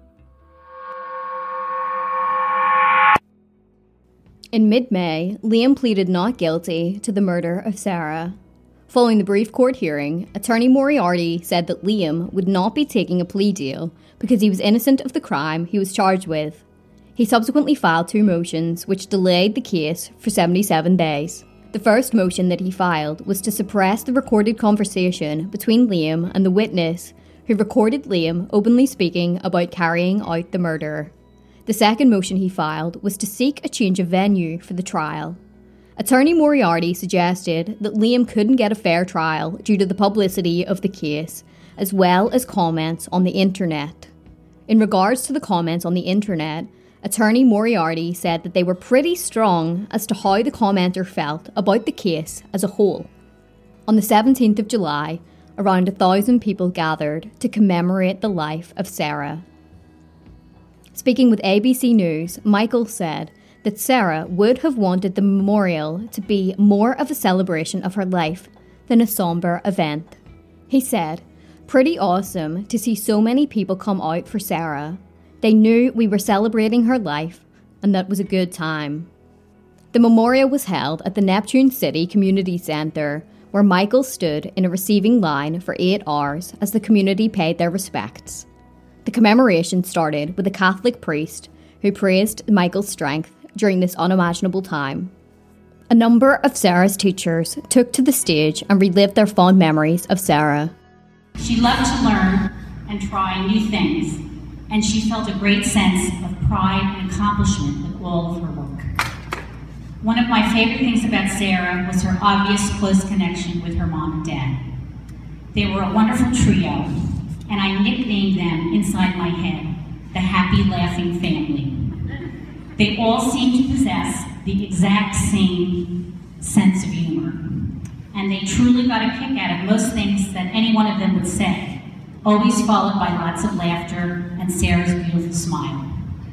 In mid-May, Liam pleaded not guilty to the murder of Sarah. Following the brief court hearing, Attorney Moriarty said that Liam would not be taking a plea deal because he was innocent of the crime he was charged with. He subsequently filed two motions which delayed the case for seventy-seven days. The first motion that he filed was to suppress the recorded conversation between Liam and the witness who recorded Liam openly speaking about carrying out the murder. The second motion he filed was to seek a change of venue for the trial. Attorney Moriarty suggested that Liam couldn't get a fair trial due to the publicity of the case, as well as comments on the internet. In regards to the comments on the internet, Attorney Moriarty said that they were pretty strong as to how the commenter felt about the case as a whole. On the seventeenth of July, around a thousand people gathered to commemorate the life of Sarah. Speaking with A B C News, Michael said that Sarah would have wanted the memorial to be more of a celebration of her life than a somber event. He said, "Pretty awesome to see so many people come out for Sarah. They knew we were celebrating her life, and that was a good time." The memorial was held at the Neptune City Community Centre, where Michael stood in a receiving line for eight hours as the community paid their respects. The commemoration started with a Catholic priest who praised Michael's strength during this unimaginable time. A number of Sarah's teachers took to the stage and relived their fond memories of Sarah. She loved to learn and try new things, and she felt a great sense of pride and accomplishment with all of her work. One of my favorite things about Sarah was her obvious close connection with her mom and dad. They were a wonderful trio, and I nicknamed them inside my head, the Happy Laughing Family. They all seemed to possess the exact same sense of humor, and they truly got a kick out of most things that any one of them would say, always followed by lots of laughter and Sarah's beautiful smile.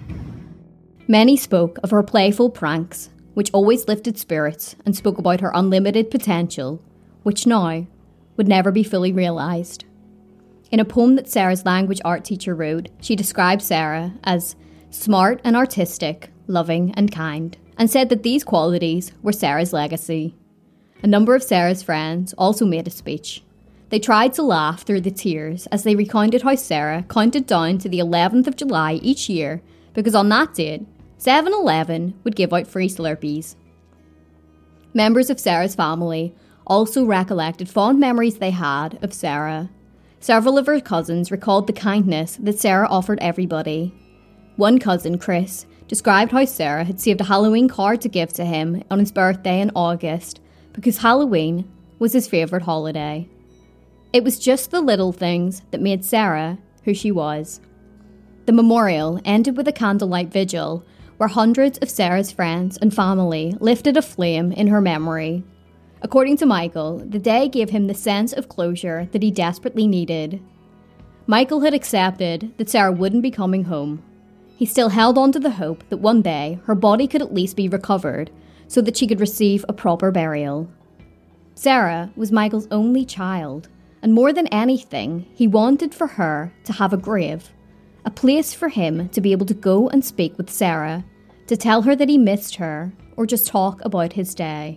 Many spoke of her playful pranks, which always lifted spirits, and spoke about her unlimited potential, which now would never be fully realised. In a poem that Sarah's language art teacher wrote, she described Sarah as smart and artistic, loving and kind, and said that these qualities were Sarah's legacy. A number of Sarah's friends also made a speech. They tried to laugh through the tears as they recounted how Sarah counted down to the eleventh of July each year because on that date, seven eleven would give out free Slurpees. Members of Sarah's family also recollected fond memories they had of Sarah. Several of her cousins recalled the kindness that Sarah offered everybody. One cousin, Chris, described how Sarah had saved a Halloween card to give to him on his birthday in August because Halloween was his favourite holiday. It was just the little things that made Sarah who she was. The memorial ended with a candlelight vigil where hundreds of Sarah's friends and family lifted a flame in her memory. According to Michael, the day gave him the sense of closure that he desperately needed. Michael had accepted that Sarah wouldn't be coming home. He still held on to the hope that one day her body could at least be recovered so that she could receive a proper burial. Sarah was Michael's only child, and more than anything, he wanted for her to have a grave, a place for him to be able to go and speak with Sarah, to tell her that he missed her, or just talk about his day.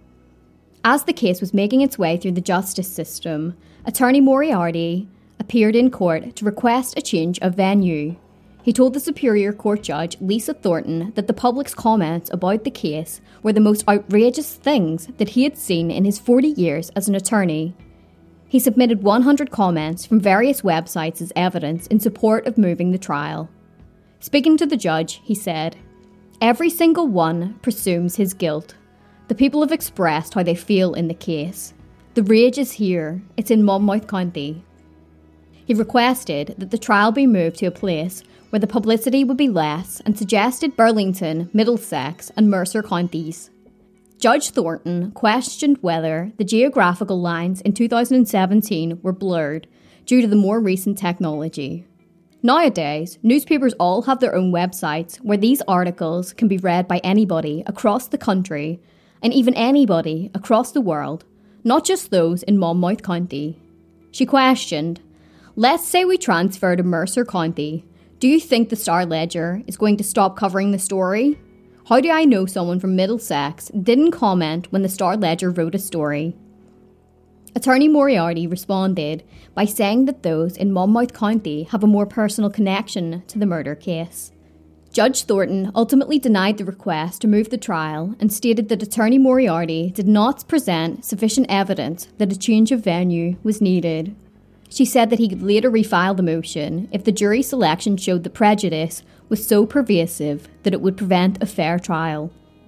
As the case was making its way through the justice system, Attorney Moriarty appeared in court to request a change of venue. He told the Superior Court Judge Lisa Thornton that the public's comments about the case were the most outrageous things that he had seen in his forty years as an attorney. He submitted one hundred comments from various websites as evidence in support of moving the trial. Speaking to the judge, he said, "Every single one presumes his guilt. The people have expressed how they feel in the case. The rage is here. It's in Monmouth County." He requested that the trial be moved to a place where the publicity would be less and suggested Burlington, Middlesex and Mercer counties. Judge Thornton questioned whether the geographical lines in two thousand seventeen were blurred due to the more recent technology. Nowadays, newspapers all have their own websites where these articles can be read by anybody across the country and even anybody across the world, not just those in Monmouth County. She questioned, "Let's say we transfer to Mercer County. Do you think the Star-Ledger is going to stop covering the story? How do I know someone from Middlesex didn't comment when the Star-Ledger wrote a story?" Attorney Moriarty responded by saying that those in Monmouth County have a more personal connection to the murder case. Judge Thornton ultimately denied the request to move the trial and stated that Attorney Moriarty did not present sufficient evidence that a change of venue was needed. She said that he could later refile the motion if the jury selection showed the prejudice was so pervasive that it would prevent a fair trial.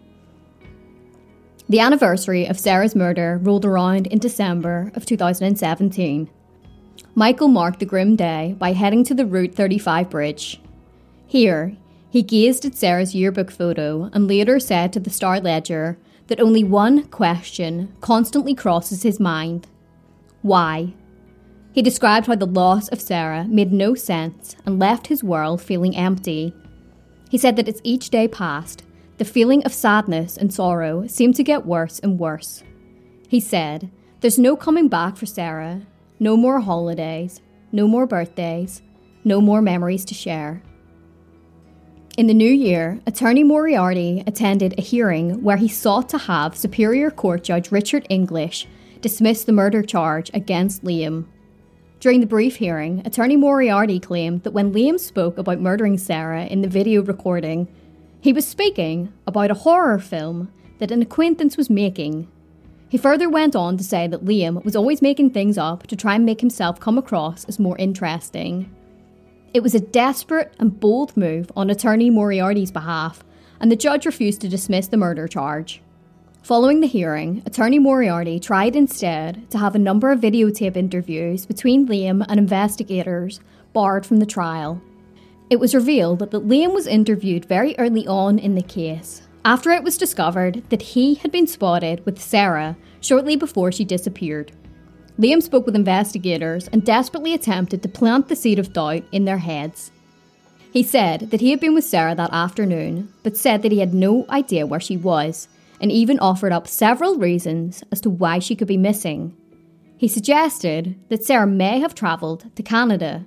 The anniversary of Sarah's murder rolled around in December of two thousand seventeen. Michael marked the grim day by heading to the Route thirty-five bridge. Here, he gazed at Sarah's yearbook photo and later said to the Star-Ledger that only one question constantly crosses his mind. Why? He described how the loss of Sarah made no sense and left his world feeling empty. He said that as each day passed, the feeling of sadness and sorrow seemed to get worse and worse. He said, "There's no coming back for Sarah, no more holidays, no more birthdays, no more memories to share." In the new year, Attorney Moriarty attended a hearing where he sought to have Superior Court Judge Richard English dismissed the murder charge against Liam. During the brief hearing, Attorney Moriarty claimed that when Liam spoke about murdering Sarah in the video recording, he was speaking about a horror film that an acquaintance was making. He further went on to say that Liam was always making things up to try and make himself come across as more interesting. It was a desperate and bold move on Attorney Moriarty's behalf, and the judge refused to dismiss the murder charge. Following the hearing, Attorney Moriarty tried instead to have a number of videotape interviews between Liam and investigators barred from the trial. It was revealed that Liam was interviewed very early on in the case, after it was discovered that he had been spotted with Sarah shortly before she disappeared. Liam spoke with investigators and desperately attempted to plant the seed of doubt in their heads. He said that he had been with Sarah that afternoon, but said that he had no idea where she was, and even offered up several reasons as to why she could be missing. He suggested that Sarah may have travelled to Canada.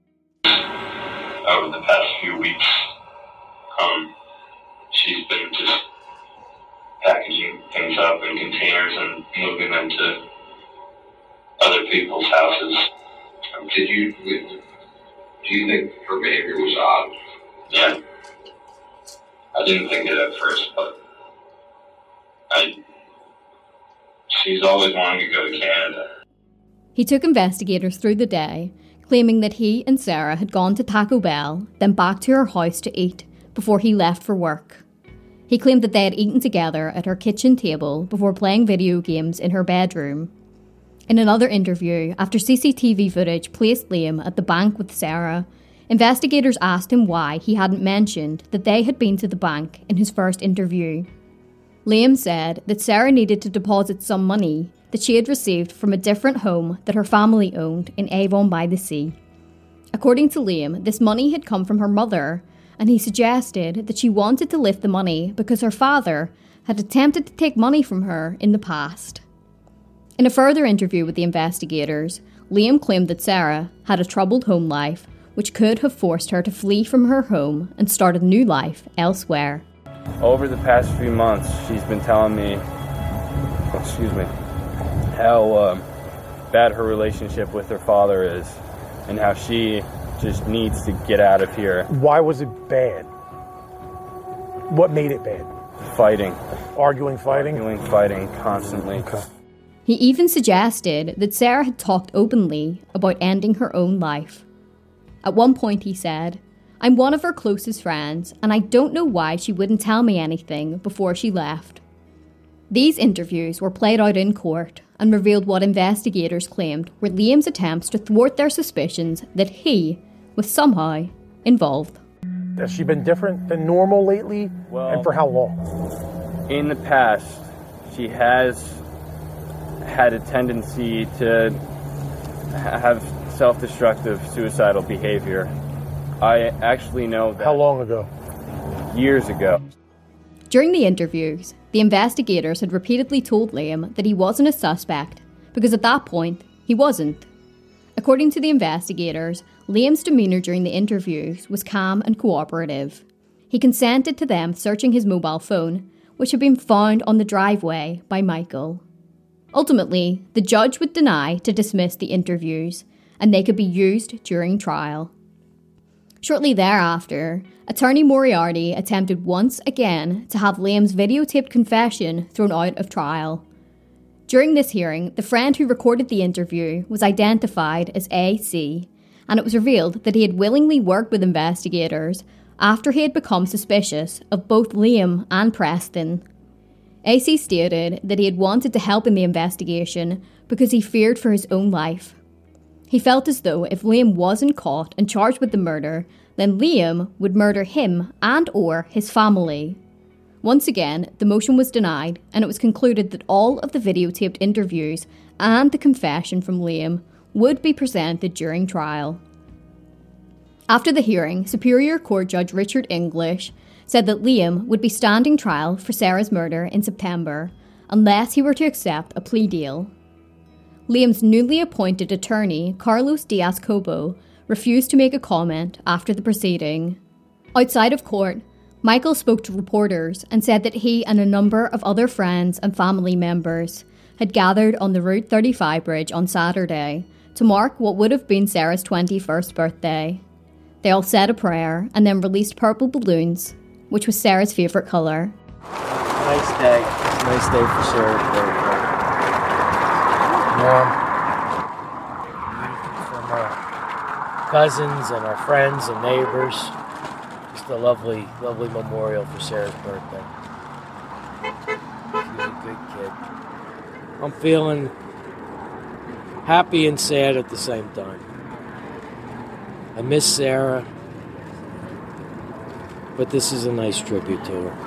Over the past few weeks, um, she's been just packaging things up in containers and moving them to other people's houses. Um, did you, do you think her behavior was odd? Yeah. I didn't think it at first, but I, she's always wanted to go to Canada. He took investigators through the day, claiming that he and Sarah had gone to Taco Bell, then back to her house to eat before he left for work. He claimed that they had eaten together at her kitchen table before playing video games in her bedroom. In another interview, after C C T V footage placed Liam at the bank with Sarah, investigators asked him why he hadn't mentioned that they had been to the bank in his first interview. Liam said that Sarah needed to deposit some money that she had received from a different home that her family owned in Avon-by-the-Sea. According to Liam, this money had come from her mother, and he suggested that she wanted to lift the money because her father had attempted to take money from her in the past. In a further interview with the investigators, Liam claimed that Sarah had a troubled home life, which could have forced her to flee from her home and start a new life elsewhere. Over the past few months, she's been telling me, excuse me, how um, bad her relationship with her father is, and how she just needs to get out of here. Why was it bad? What made it bad? Fighting. Arguing, fighting? Arguing, fighting, constantly. Okay. He even suggested that Sarah had talked openly about ending her own life. At one point he said, "I'm one of her closest friends, and I don't know why she wouldn't tell me anything before she left." These interviews were played out in court and revealed what investigators claimed were Liam's attempts to thwart their suspicions that he was somehow involved. Has she been different than normal lately? Well, and for how long? In the past, she has had a tendency to have self-destructive, suicidal behavior. I actually know that. How long ago? Years ago. During the interviews, the investigators had repeatedly told Liam that he wasn't a suspect, because at that point, he wasn't. According to the investigators, Liam's demeanour during the interviews was calm and cooperative. He consented to them searching his mobile phone, which had been found on the driveway by Michael. Ultimately, the judge would deny to dismiss the interviews, and they could be used during trial. Shortly thereafter, Attorney Moriarty attempted once again to have Liam's videotaped confession thrown out of trial. During this hearing, the friend who recorded the interview was identified as A C, and it was revealed that he had willingly worked with investigators after he had become suspicious of both Liam and Preston. A C stated that he had wanted to help in the investigation because he feared for his own life. He felt as though if Liam wasn't caught and charged with the murder, then Liam would murder him and or his family. Once again, the motion was denied, and it was concluded that all of the videotaped interviews and the confession from Liam would be presented during trial. After the hearing, Superior Court Judge Richard English said that Liam would be standing trial for Sarah's murder in September, unless he were to accept a plea deal. Liam's newly appointed attorney, Carlos Diaz-Cobo, refused to make a comment after the proceeding. Outside of court, Michael spoke to reporters and said that he and a number of other friends and family members had gathered on the Route thirty-five bridge on Saturday to mark what would have been Sarah's twenty-first birthday. They all said a prayer and then released purple balloons, which was Sarah's favourite colour. Nice day. It's a nice day for Sarah's birthday. Warm. From our cousins and our friends and neighbours. Just a lovely, lovely memorial for Sarah's birthday. She's a good kid. I'm feeling happy and sad at the same time. I miss Sarah, but this is a nice tribute to her.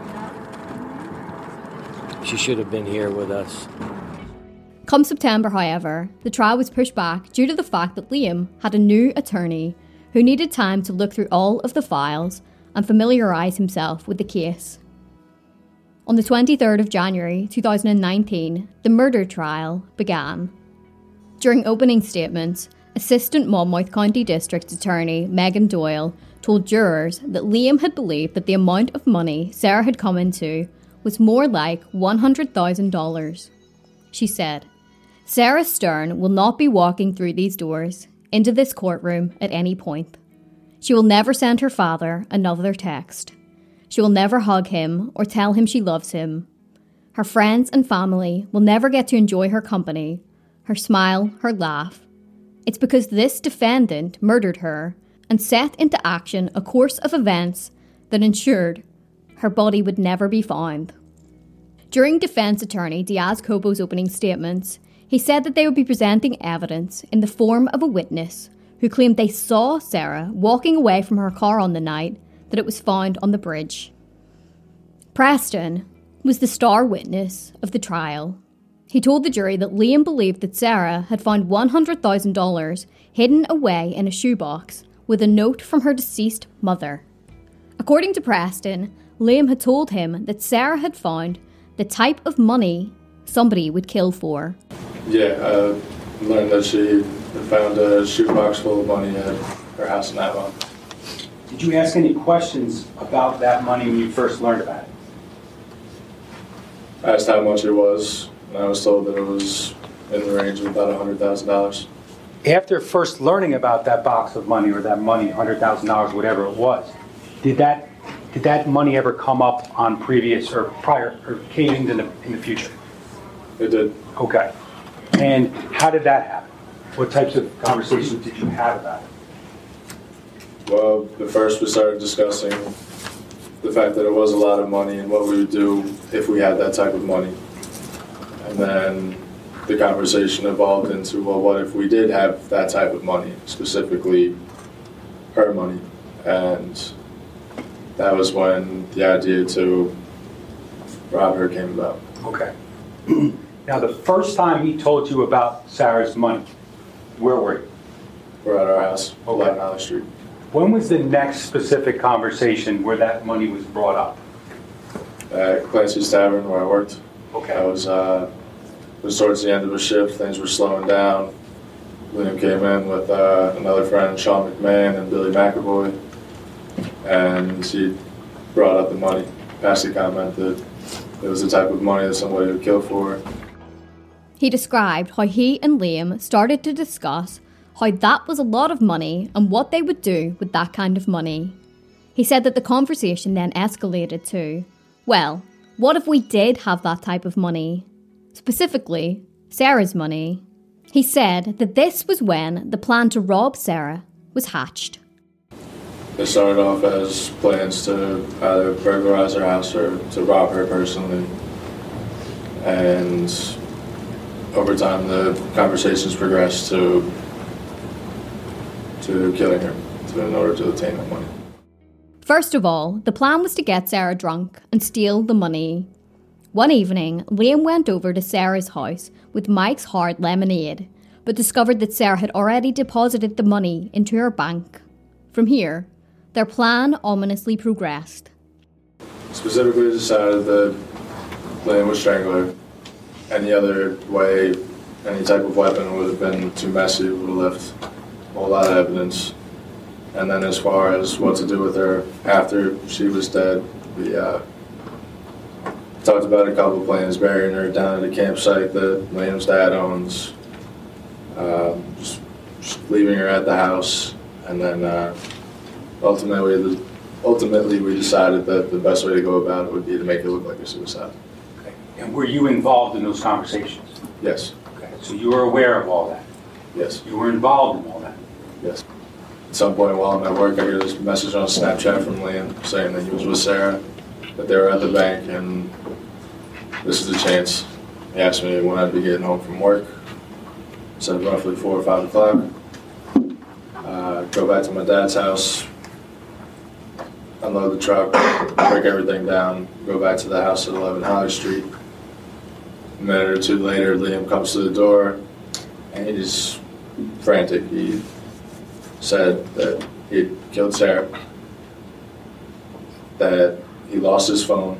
She should have been here with us. Come September, however, the trial was pushed back due to the fact that Liam had a new attorney who needed time to look through all of the files and familiarise himself with the case. On the twenty-third of January two thousand nineteen, the murder trial began. During opening statements, Assistant Monmouth County District Attorney Megan Doyle told jurors that Liam had believed that the amount of money Sarah had come into was more like one hundred thousand dollars. She said, "Sarah Stern will not be walking through these doors into this courtroom at any point. She will never send her father another text. She will never hug him or tell him she loves him. Her friends and family will never get to enjoy her company, her smile, her laugh. It's because this defendant murdered her and set into action a course of events that ensured her body would never be found." During defence attorney Diaz Cobo's opening statements, he said that they would be presenting evidence in the form of a witness who claimed they saw Sarah walking away from her car on the night that it was found on the bridge. Preston was the star witness of the trial. He told the jury that Liam believed that Sarah had found one hundred thousand dollars hidden away in a shoebox with a note from her deceased mother. According to Preston, Liam had told him that Sarah had found the type of money somebody would kill for. Yeah, I learned that she had found a shoebox full of money at her house in Avon. Did you ask any questions about that money when you first learned about it? I asked how much it was, and I was told that it was in the range of about one hundred thousand dollars. After first learning about that box of money or that money, one hundred thousand dollars, whatever it was, did that did that money ever come up on previous or prior occasions in the, in the future? It did. Okay. And how did that happen? What types of conversations did you have about it? Well, at first we started discussing the fact that it was a lot of money and what we would do if we had that type of money. And then the conversation evolved into, well, what if we did have that type of money, specifically her money? And that was when the idea to rob her came about. Okay. Now, the first time he told you about Sarah's money, where were you? We're at our house, eleven Alley Street. When was the next specific conversation where that money was brought up? At Clancy's Tavern, where I worked. Okay. I was, uh, it was towards the end of a shift. Things were slowing down. Liam came in with uh, another friend, Sean McMahon, and Billy McAvoy. And he brought up the money, passed the comment that it was the type of money that somebody would kill for. He described how he and Liam started to discuss how that was a lot of money and what they would do with that kind of money. He said that the conversation then escalated to, well, what if we did have that type of money? Specifically, Sarah's money. He said that this was when the plan to rob Sarah was hatched. It started off as plans to either burglarize her house or to rob her personally. And over time, the conversations progressed to to killing her to, in order to obtain that money. First of all, the plan was to get Sarah drunk and steal the money. One evening, Liam went over to Sarah's house with Mike's Hard Lemonade, but discovered that Sarah had already deposited the money into her bank. From here, their plan ominously progressed. Specifically decided that Liam would strangle her. Any other way, any type of weapon would have been too messy, would have left a whole lot of evidence. And then as far as what to do with her after she was dead, we uh, talked about a couple plans burying her down at a campsite that Liam's dad owns. Uh, just, just leaving her at the house, and then uh, ultimately, ultimately we decided that the best way to go about it would be to make it look like a suicide. Okay. And were you involved in those conversations? Yes. Okay. So you were aware of all that? Yes. You were involved in all that? Yes. At some point while I'm at work, I get this message on Snapchat from Liam saying that he was with Sarah, that they were at the bank, and this is the chance. He asked me when I'd be getting home from work. Said roughly four or five o'clock. Uh, go back to my dad's house, unload the truck, break everything down, go back to the house at eleven High Street. A minute or two later, Liam comes to the door, and he's frantic. He said that he killed Sarah, that he lost his phone,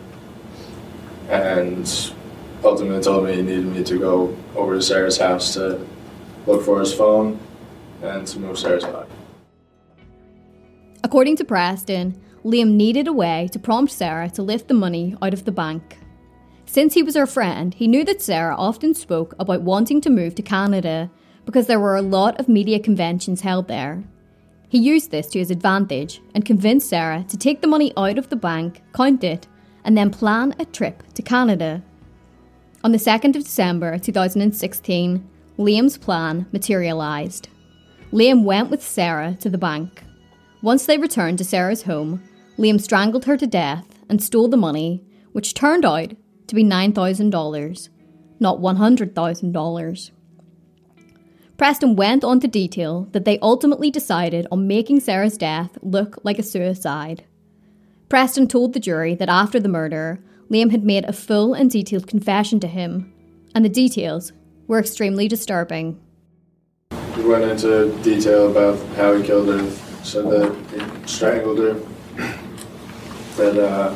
and ultimately told me he needed me to go over to Sarah's house to look for his phone and to move Sarah's body. According to Preston, Liam needed a way to prompt Sarah to lift the money out of the bank. Since he was her friend, he knew that Sarah often spoke about wanting to move to Canada because there were a lot of media conventions held there. He used this to his advantage and convinced Sarah to take the money out of the bank, count it, and then plan a trip to Canada. On the second of December two thousand sixteen, Liam's plan materialised. Liam went with Sarah to the bank. Once they returned to Sarah's home, Liam strangled her to death and stole the money, which turned out to be nine thousand dollars, not one hundred thousand dollars. Preston went on to detail that they ultimately decided on making Sarah's death look like a suicide. Preston told the jury that after the murder, Liam had made a full and detailed confession to him, and the details were extremely disturbing. He went into detail about how he killed her, said that he strangled her, that uh,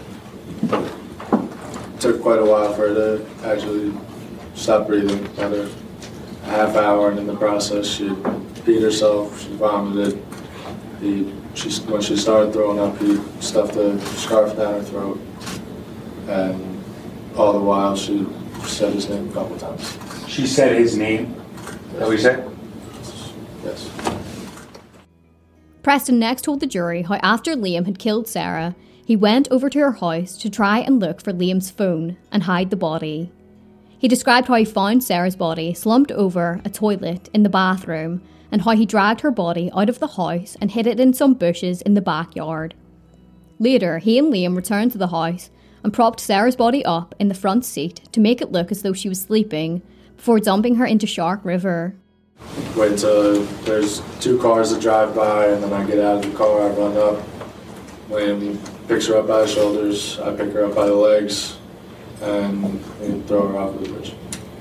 it took quite a while for her to actually stop breathing, about a half hour, and in the process she peed herself, she vomited. He, she, when she started throwing up, he stuffed a scarf down her throat, and all the while she said his name a couple times. She said his name? Is that what you said? Yes. Preston next told the jury how after Liam had killed Sarah, he went over to her house to try and look for Liam's phone and hide the body. He described how he found Sarah's body slumped over a toilet in the bathroom and how he dragged her body out of the house and hid it in some bushes in the backyard. Later, he and Liam returned to the house and propped Sarah's body up in the front seat to make it look as though she was sleeping before dumping her into Shark River. Wait until there's two cars that drive by, and then I get out of the car, I run up. Liam picks her up by the shoulders, I pick her up by the legs, and we throw her off the bridge.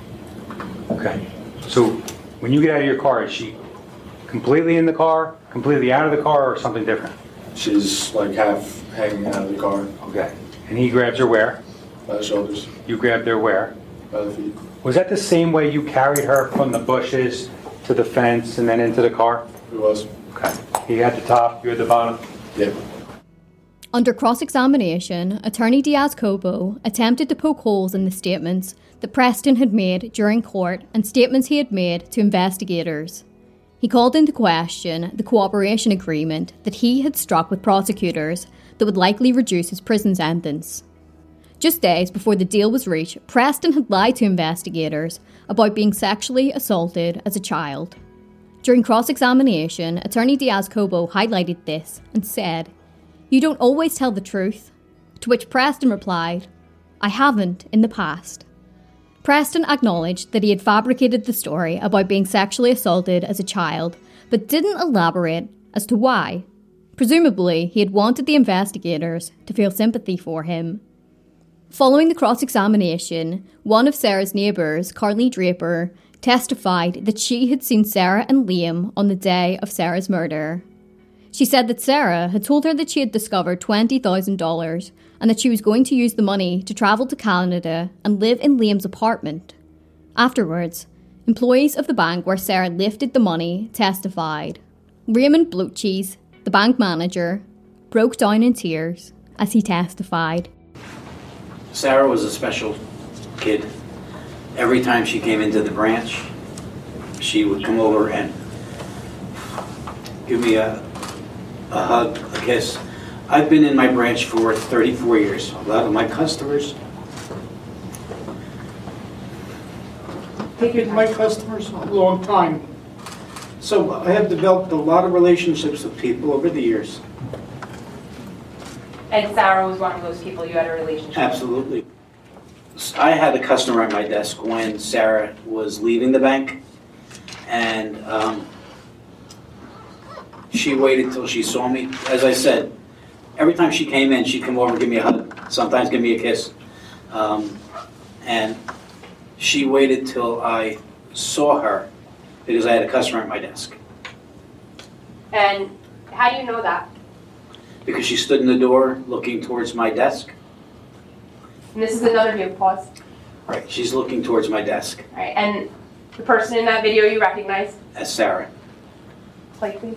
Okay. So when you get out of your car, is she completely in the car, completely out of the car, or something different? She's like half hanging out of the car. Okay. And he grabs her where? By the shoulders. You grabbed her where? By the feet. Was that the same way you carried her from the bushes to the fence and then into the car? It was. Okay. He at the top, you at the bottom? Yeah. Under cross-examination, Attorney Diaz-Cobo attempted to poke holes in the statements that Preston had made during court and statements he had made to investigators. He called into question the cooperation agreement that he had struck with prosecutors that would likely reduce his prison sentence. Just days before the deal was reached, Preston had lied to investigators about being sexually assaulted as a child. During cross-examination, Attorney Diaz-Cobo highlighted this and said, "You don't always tell the truth," to which Preston replied, "I haven't in the past." Preston acknowledged that he had fabricated the story about being sexually assaulted as a child, but didn't elaborate as to why. Presumably, he had wanted the investigators to feel sympathy for him. Following the cross-examination, one of Sarah's neighbours, Carly Draper, testified that she had seen Sarah and Liam on the day of Sarah's murder. She said that Sarah had told her that she had discovered twenty thousand dollars and that she was going to use the money to travel to Canada and live in Liam's apartment. Afterwards, employees of the bank where Sarah lifted the money testified. Raymond Bloatcheese, the bank manager, broke down in tears as he testified. Sarah was a special kid. Every time she came into the branch, she would come over and give me a, a hug, a kiss. I've been in my branch for thirty-four years. A lot of my customers, I've been my customers a long time. So I have developed a lot of relationships with people over the years. And Sarah was one of those people you had a relationship with? Absolutely. I had a customer at my desk when Sarah was leaving the bank, and um, she waited till she saw me. As I said, every time she came in, she'd come over and give me a hug, sometimes give me a kiss. Um, and she waited till I saw her because I had a customer at my desk. And how do you know that? Because she stood in the door looking towards my desk. And this is another view, pause. Right, she's looking towards my desk. All right, and the person in that video you recognize? As Sarah. Play, please.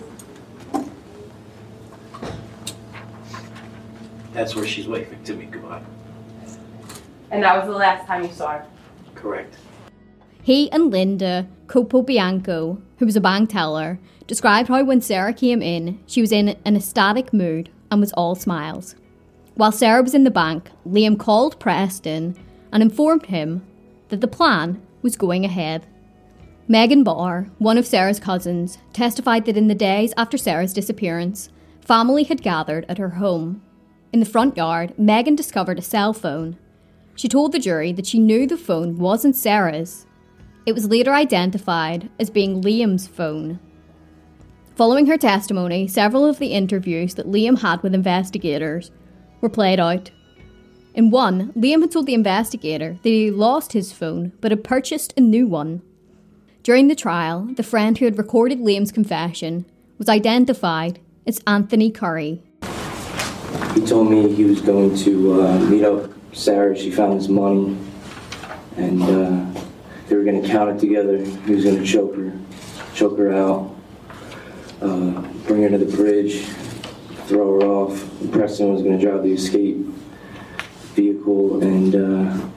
That's where she's waving to me goodbye. And that was the last time you saw her? Correct. He and Linda Capobianco, who was a bank teller, described how when Sarah came in, she was in an ecstatic mood and was all smiles. While Sarah was in the bank, Liam called Preston and informed him that the plan was going ahead. Megan Barr, one of Sarah's cousins, testified that in the days after Sarah's disappearance, family had gathered at her home. In the front yard, Megan discovered a cell phone. She told the jury that she knew the phone wasn't Sarah's. It was later identified as being Liam's phone. Following her testimony, several of the interviews that Liam had with investigators were played out. In one, Liam had told the investigator that he lost his phone but had purchased a new one. During the trial, the friend who had recorded Liam's confession was identified as Anthony Curry. He told me he was going to uh, meet up Sarah. She found his money, and uh, they were going to count it together. He was going to choke her, choke her out, uh, bring her to the bridge, throw her off. And Preston was going to drive the escape vehicle, and uh,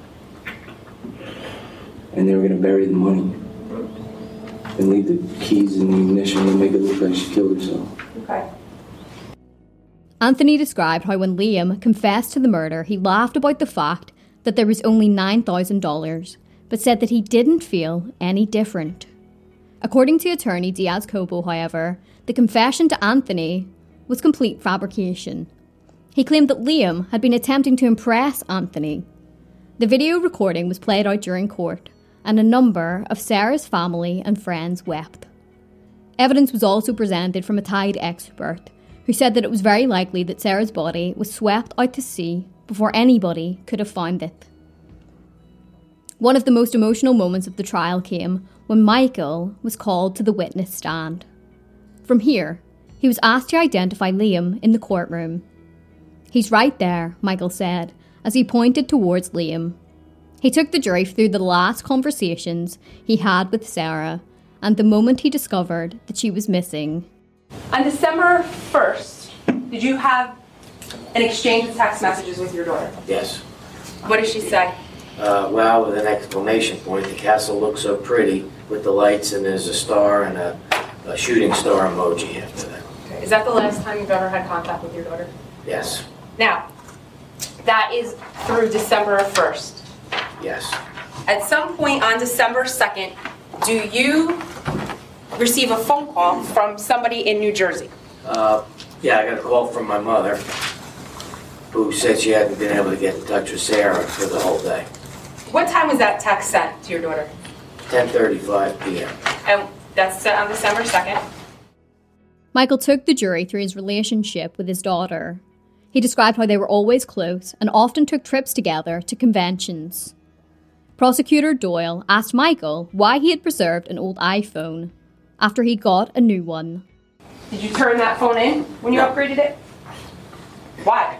and they were going to bury the money and leave the keys and the ignition and make it look like she killed herself. Okay. Anthony described how when Liam confessed to the murder, he laughed about the fact that there was only nine thousand dollars, but said that he didn't feel any different. According to attorney Diaz Cobo, however, the confession to Anthony was complete fabrication. He claimed that Liam had been attempting to impress Anthony. The video recording was played out during court, and a number of Sarah's family and friends wept. Evidence was also presented from a tide expert, who said that it was very likely that Sarah's body was swept out to sea before anybody could have found it. One of the most emotional moments of the trial came when Michael was called to the witness stand. From here, he was asked to identify Liam in the courtroom. "He's right there," Michael said, as he pointed towards Liam. He took the jury through the last conversations he had with Sarah and the moment he discovered that she was missing. On December first, did you have an exchange of text messages with your daughter? Yes. What did she say? Uh, well, with an exclamation point, the castle looks so pretty with the lights, and there's a star and a, a shooting star emoji after that. Okay. Is that the last time you've ever had contact with your daughter? Yes. Now, that is through December first. Yes. At some point on December second, do you receive a phone call from somebody in New Jersey? Uh, yeah, I got a call from my mother, who said she hadn't been able to get in touch with Sarah for the whole day. What time was that text sent to your daughter? ten thirty-five p.m. And that's sent on December second. Michael took the jury through his relationship with his daughter. He described how they were always close and often took trips together to conventions. Prosecutor Doyle asked Michael why he had preserved an old iPhone after he got a new one. Did you turn that phone in when you No. upgraded it? Why?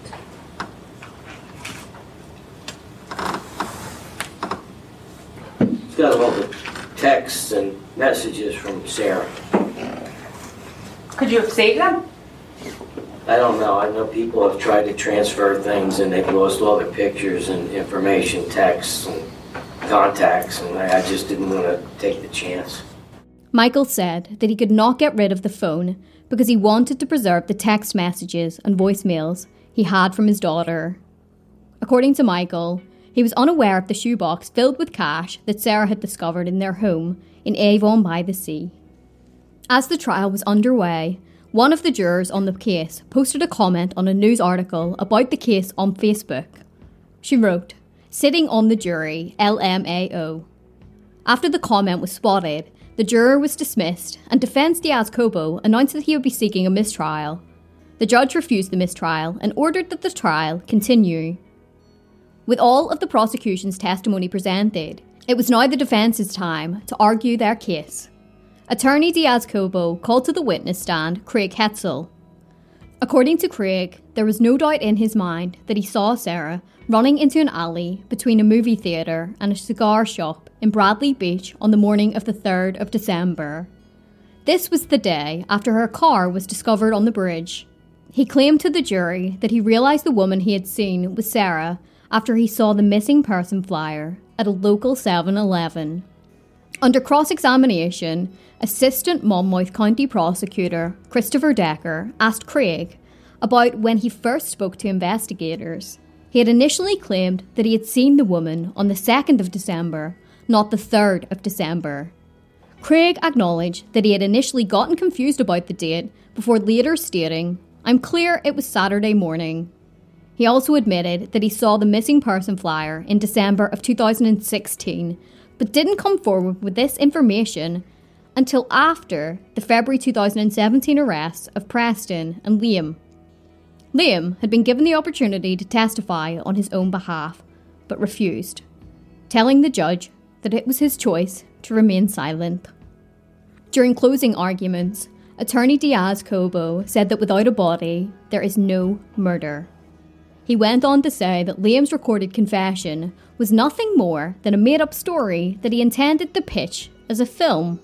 It's got all the texts and messages from Sarah. Could you have saved them? I don't know. I know people have tried to transfer things and they've lost all their pictures and information, texts and contacts, and I just didn't want to take the chance. Michael said that he could not get rid of the phone because he wanted to preserve the text messages and voicemails he had from his daughter. According to Michael, he was unaware of the shoebox filled with cash that Sarah had discovered in their home in Avon-by-the-Sea. As the trial was underway, one of the jurors on the case posted a comment on a news article about the case on Facebook. She wrote, "Sitting on the jury, L M A O." After the comment was spotted, the juror was dismissed and Defence Diaz-Cobo announced that he would be seeking a mistrial. The judge refused the mistrial and ordered that the trial continue. With all of the prosecution's testimony presented, it was now the defence's time to argue their case. Attorney Diaz-Cobo called to the witness stand Craig Hetzel. According to Craig, there was no doubt in his mind that he saw Sarah running into an alley between a movie theatre and a cigar shop in Bradley Beach on the morning of the third of December. This was the day after her car was discovered on the bridge. He claimed to the jury that he realised the woman he had seen was Sarah after he saw the missing person flyer at a local seven eleven. Under cross-examination, Assistant Monmouth County Prosecutor Christopher Decker asked Craig about when he first spoke to investigators. He had initially claimed that he had seen the woman on the second of December, not the third of December. Craig acknowledged that he had initially gotten confused about the date before later stating, "I'm clear it was Saturday morning." He also admitted that he saw the missing person flyer in December of two thousand sixteen, but didn't come forward with this information until after the February two thousand seventeen arrests of Preston and Liam. Liam had been given the opportunity to testify on his own behalf, but refused, telling the judge that it was his choice to remain silent. During closing arguments, Attorney Diaz-Cobo said that without a body, there is no murder. He went on to say that Liam's recorded confession was nothing more than a made-up story that he intended to pitch as a film.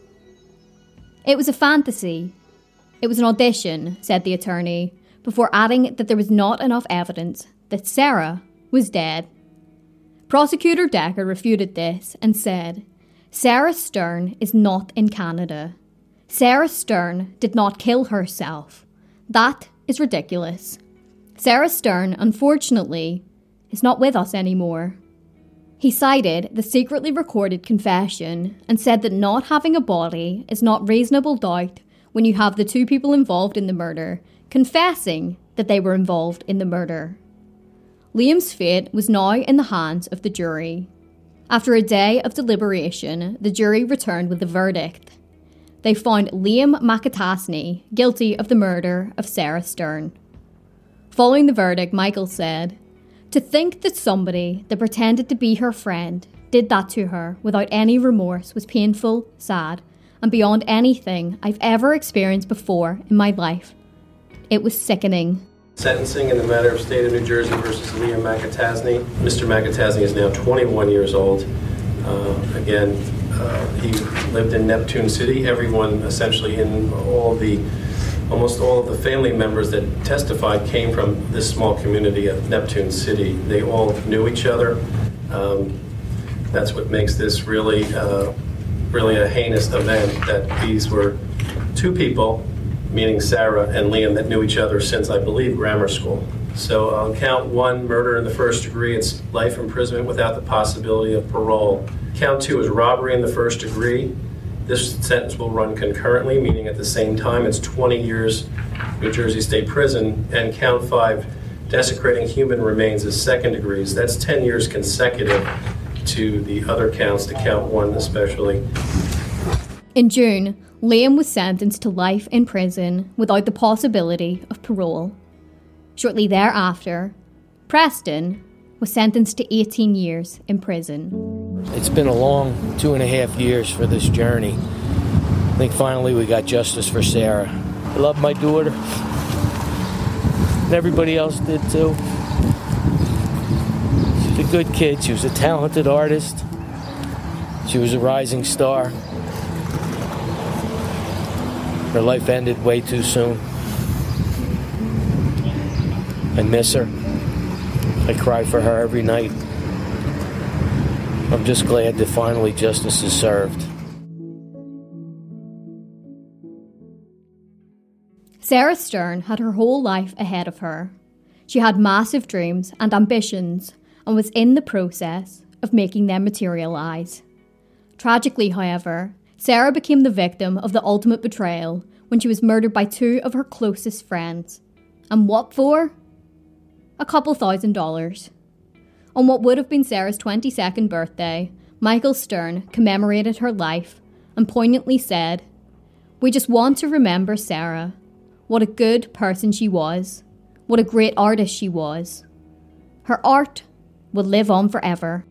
It was a fantasy. It was an audition, said the attorney, before adding that there was not enough evidence that Sarah was dead. Prosecutor Decker refuted this and said, "Sarah Stern is not in Canada. Sarah Stern did not kill herself. That is ridiculous. Sarah Stern, unfortunately, is not with us anymore." He cited the secretly recorded confession and said that not having a body is not reasonable doubt when you have the two people involved in the murder confessing that they were involved in the murder. Liam's fate was now in the hands of the jury. After a day of deliberation, the jury returned with a verdict. They found Liam McAtasney guilty of the murder of Sarah Stern. Following the verdict, Michael said, "To think that somebody that pretended to be her friend did that to her without any remorse was painful, sad, and beyond anything I've ever experienced before in my life. It was sickening." Sentencing in the matter of State of New Jersey versus Liam McAtasney. Mister McAtasney is now twenty-one years old. Uh, again, uh, he lived in Neptune City. Everyone essentially in all the Almost all of the family members that testified came from this small community of Neptune City. They all knew each other. Um, that's what makes this really, uh, really a heinous event, that these were two people, meaning Sarah and Liam, that knew each other since, I believe, grammar school. So on count one, murder in the first degree, it's life imprisonment without the possibility of parole. Count two is robbery in the first degree. This sentence will run concurrently, meaning at the same time. It's twenty years New Jersey State Prison. And count five, desecrating human remains as second degrees. That's ten years consecutive to the other counts, to count one especially. In June, Liam was sentenced to life in prison without the possibility of parole. Shortly thereafter, Preston was sentenced to eighteen years in prison. It's been a long two and a half years for this journey. I think finally we got justice for Sarah. I love my daughter. And everybody else did too. She's a good kid. She was a talented artist. She was a rising star. Her life ended way too soon. I miss her. I cry for her every night. I'm just glad that finally justice is served. Sarah Stern had her whole life ahead of her. She had massive dreams and ambitions and was in the process of making them materialise. Tragically, however, Sarah became the victim of the ultimate betrayal when she was murdered by two of her closest friends. And what for? A couple thousand dollars. On what would have been Sarah's twenty-second birthday, Michael Stern commemorated her life and poignantly said, "We just want to remember Sarah. What a good person she was. What a great artist she was. Her art will live on forever."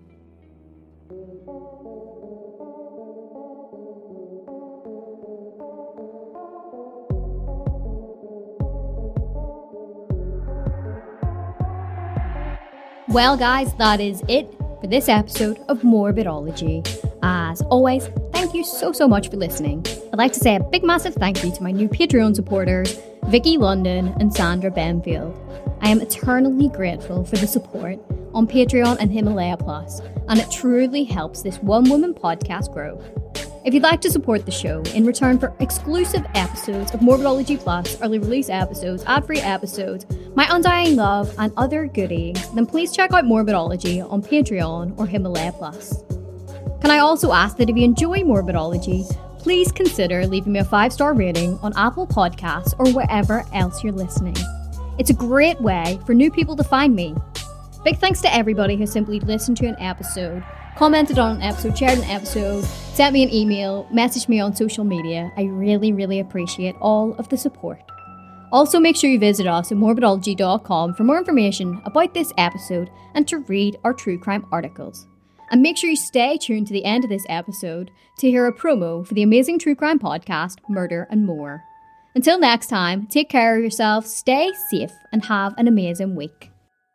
Well guys, that is it for this episode of Morbidology. As always, thank you so so much for listening. I'd like to say a big massive thank you to my new Patreon supporters, Vicky London and Sandra Benfield. I am eternally grateful for the support on Patreon and Himalaya Plus, and it truly helps this one-woman podcast grow. If you'd like to support the show in return for exclusive episodes of Morbidology Plus, early release episodes, ad-free episodes, my undying love, and other goodies, then please check out Morbidology on Patreon or Himalaya Plus. Can I also ask that if you enjoy Morbidology, please consider leaving me a five-star rating on Apple Podcasts or wherever else you're listening. It's a great way for new people to find me. Big thanks to everybody who simply listened to an episode, commented on an episode, shared an episode, sent me an email, messaged me on social media. I really, really appreciate all of the support. Also, make sure you visit us at morbidology dot com for more information about this episode and to read our true crime articles. And make sure you stay tuned to the end of this episode to hear a promo for the amazing true crime podcast, Murder and More. Until next time, take care of yourselves, stay safe, and have an amazing week.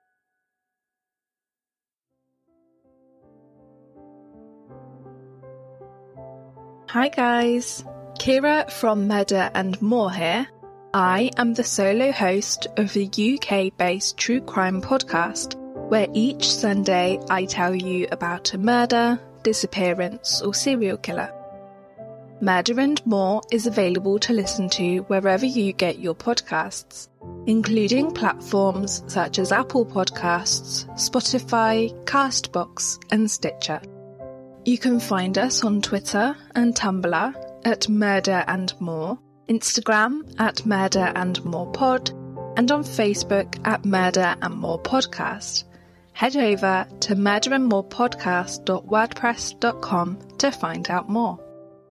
Hi guys, Kira from Murder and More here. I am the solo host of the U K-based true crime podcast, where each Sunday I tell you about a murder, disappearance or serial killer. Murder and More is available to listen to wherever you get your podcasts, including platforms such as Apple Podcasts, Spotify, Castbox and Stitcher. You can find us on Twitter and Tumblr at Murder and More, Instagram at Murder and More Pod, and on Facebook at Murder and More Podcast. Head over to murder and more podcast dot wordpress dot com to find out more.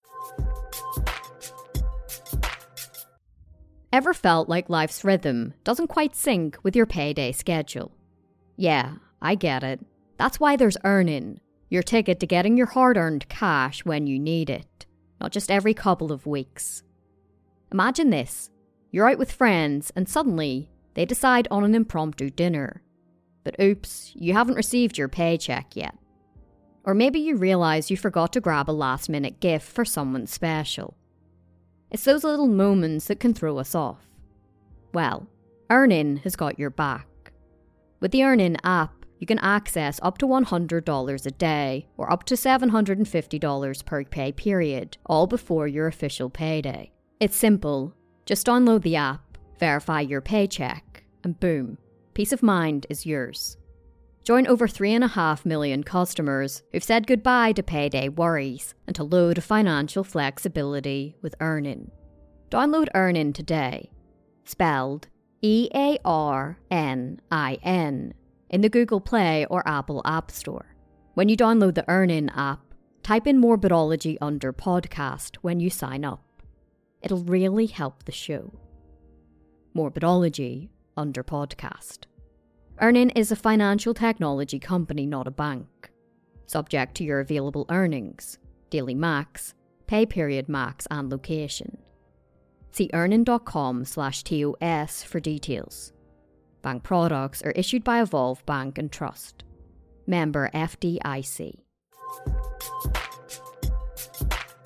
Ever felt like life's rhythm doesn't quite sync with your payday schedule? Yeah, I get it. That's why there's Earnin, your ticket to getting your hard-earned cash when you need it, not just every couple of weeks. Imagine this. You're out with friends and suddenly they decide on an impromptu dinner. But oops, you haven't received your paycheck yet. Or maybe you realise you forgot to grab a last-minute gift for someone special. It's those little moments that can throw us off. Well, Earnin has got your back. With the Earnin app, you can access up to one hundred dollars a day or up to seven hundred fifty dollars per pay period, all before your official payday. It's simple. Just download the app, verify your paycheck, and boom, peace of mind is yours. Join over three and a half million customers who've said goodbye to payday worries and to load of financial flexibility with Earnin. Download Earnin today, spelled E A R N I N, in the Google Play or Apple App Store. When you download the Earnin app, type in Morbidology under podcast when you sign up. It'll really help the show. Morbidology under podcast. Earnin is a financial technology company, not a bank. Subject to your available earnings, daily max, pay period max and location. See earnin.com slash TOS for details. Bank products are issued by Evolve Bank and Trust. Member F D I C.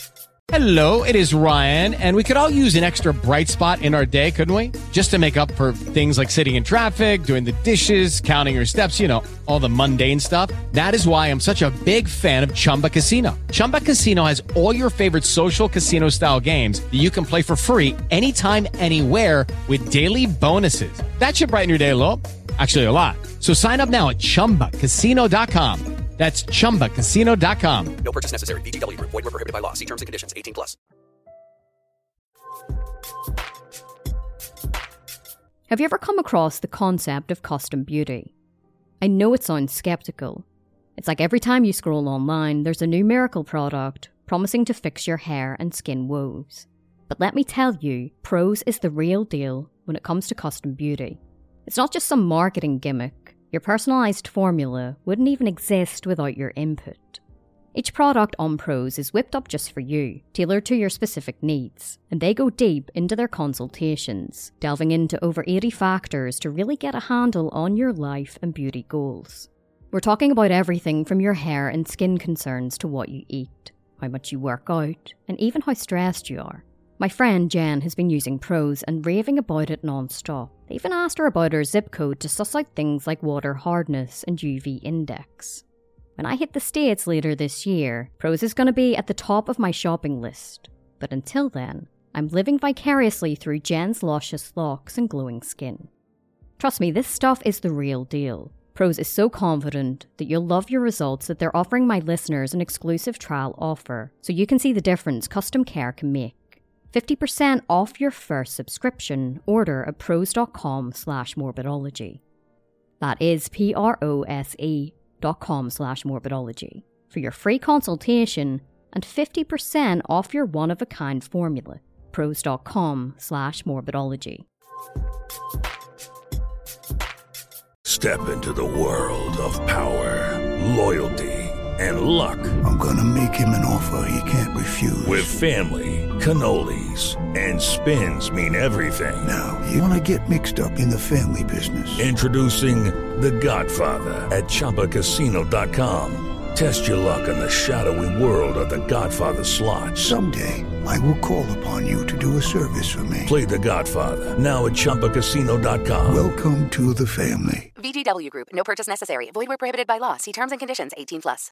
Hello, it is Ryan, and we could all use an extra bright spot in our day, couldn't we? Just to make up for things like sitting in traffic, doing the dishes, counting your steps, you know, all the mundane stuff. That is why I'm such a big fan of Chumba Casino. Chumba Casino has all your favorite social casino-style games that you can play for free anytime, anywhere with daily bonuses. That should brighten your day a little. Actually, a lot. So sign up now at chumba casino dot com. That's chumba casino dot com. No purchase necessary. V G W. Void where prohibited by law. See terms and conditions. eighteen plus. Have you ever come across the concept of custom beauty? I know it sounds skeptical. It's like every time you scroll online, there's a new miracle product promising to fix your hair and skin woes. But let me tell you, Prose is the real deal when it comes to custom beauty. It's not just some marketing gimmick. Your personalised formula wouldn't even exist without your input. Each product on Prose is whipped up just for you, tailored to your specific needs, and they go deep into their consultations, delving into over eighty factors to really get a handle on your life and beauty goals. We're talking about everything from your hair and skin concerns to what you eat, how much you work out, and even how stressed you are. My friend Jen has been using Prose and raving about it non-stop. They even asked her about her zip code to suss out things like water hardness and U V index. When I hit the States later this year, Prose is going to be at the top of my shopping list. But until then, I'm living vicariously through Jen's luscious locks and glowing skin. Trust me, this stuff is the real deal. Prose is so confident that you'll love your results that they're offering my listeners an exclusive trial offer, so you can see the difference custom care can make. fifty percent off your first subscription. Order at prose.com slash morbidology. That is P-R-O-S-E dot com slash morbidology for your free consultation and fifty percent off your one-of-a-kind formula. Prose.com slash morbidology. Step into the world of power, loyalty, and luck. I'm gonna make him an offer he can't refuse. With family, cannolis, and spins mean everything. Now, you wanna get mixed up in the family business. Introducing The Godfather at Chumba Casino dot com. Test your luck in the shadowy world of The Godfather slot. Someday, I will call upon you to do a service for me. Play The Godfather, now at Chumba Casino dot com. Welcome to the family. V G W Group. No purchase necessary. Void where prohibited by law. See terms and conditions. eighteen plus.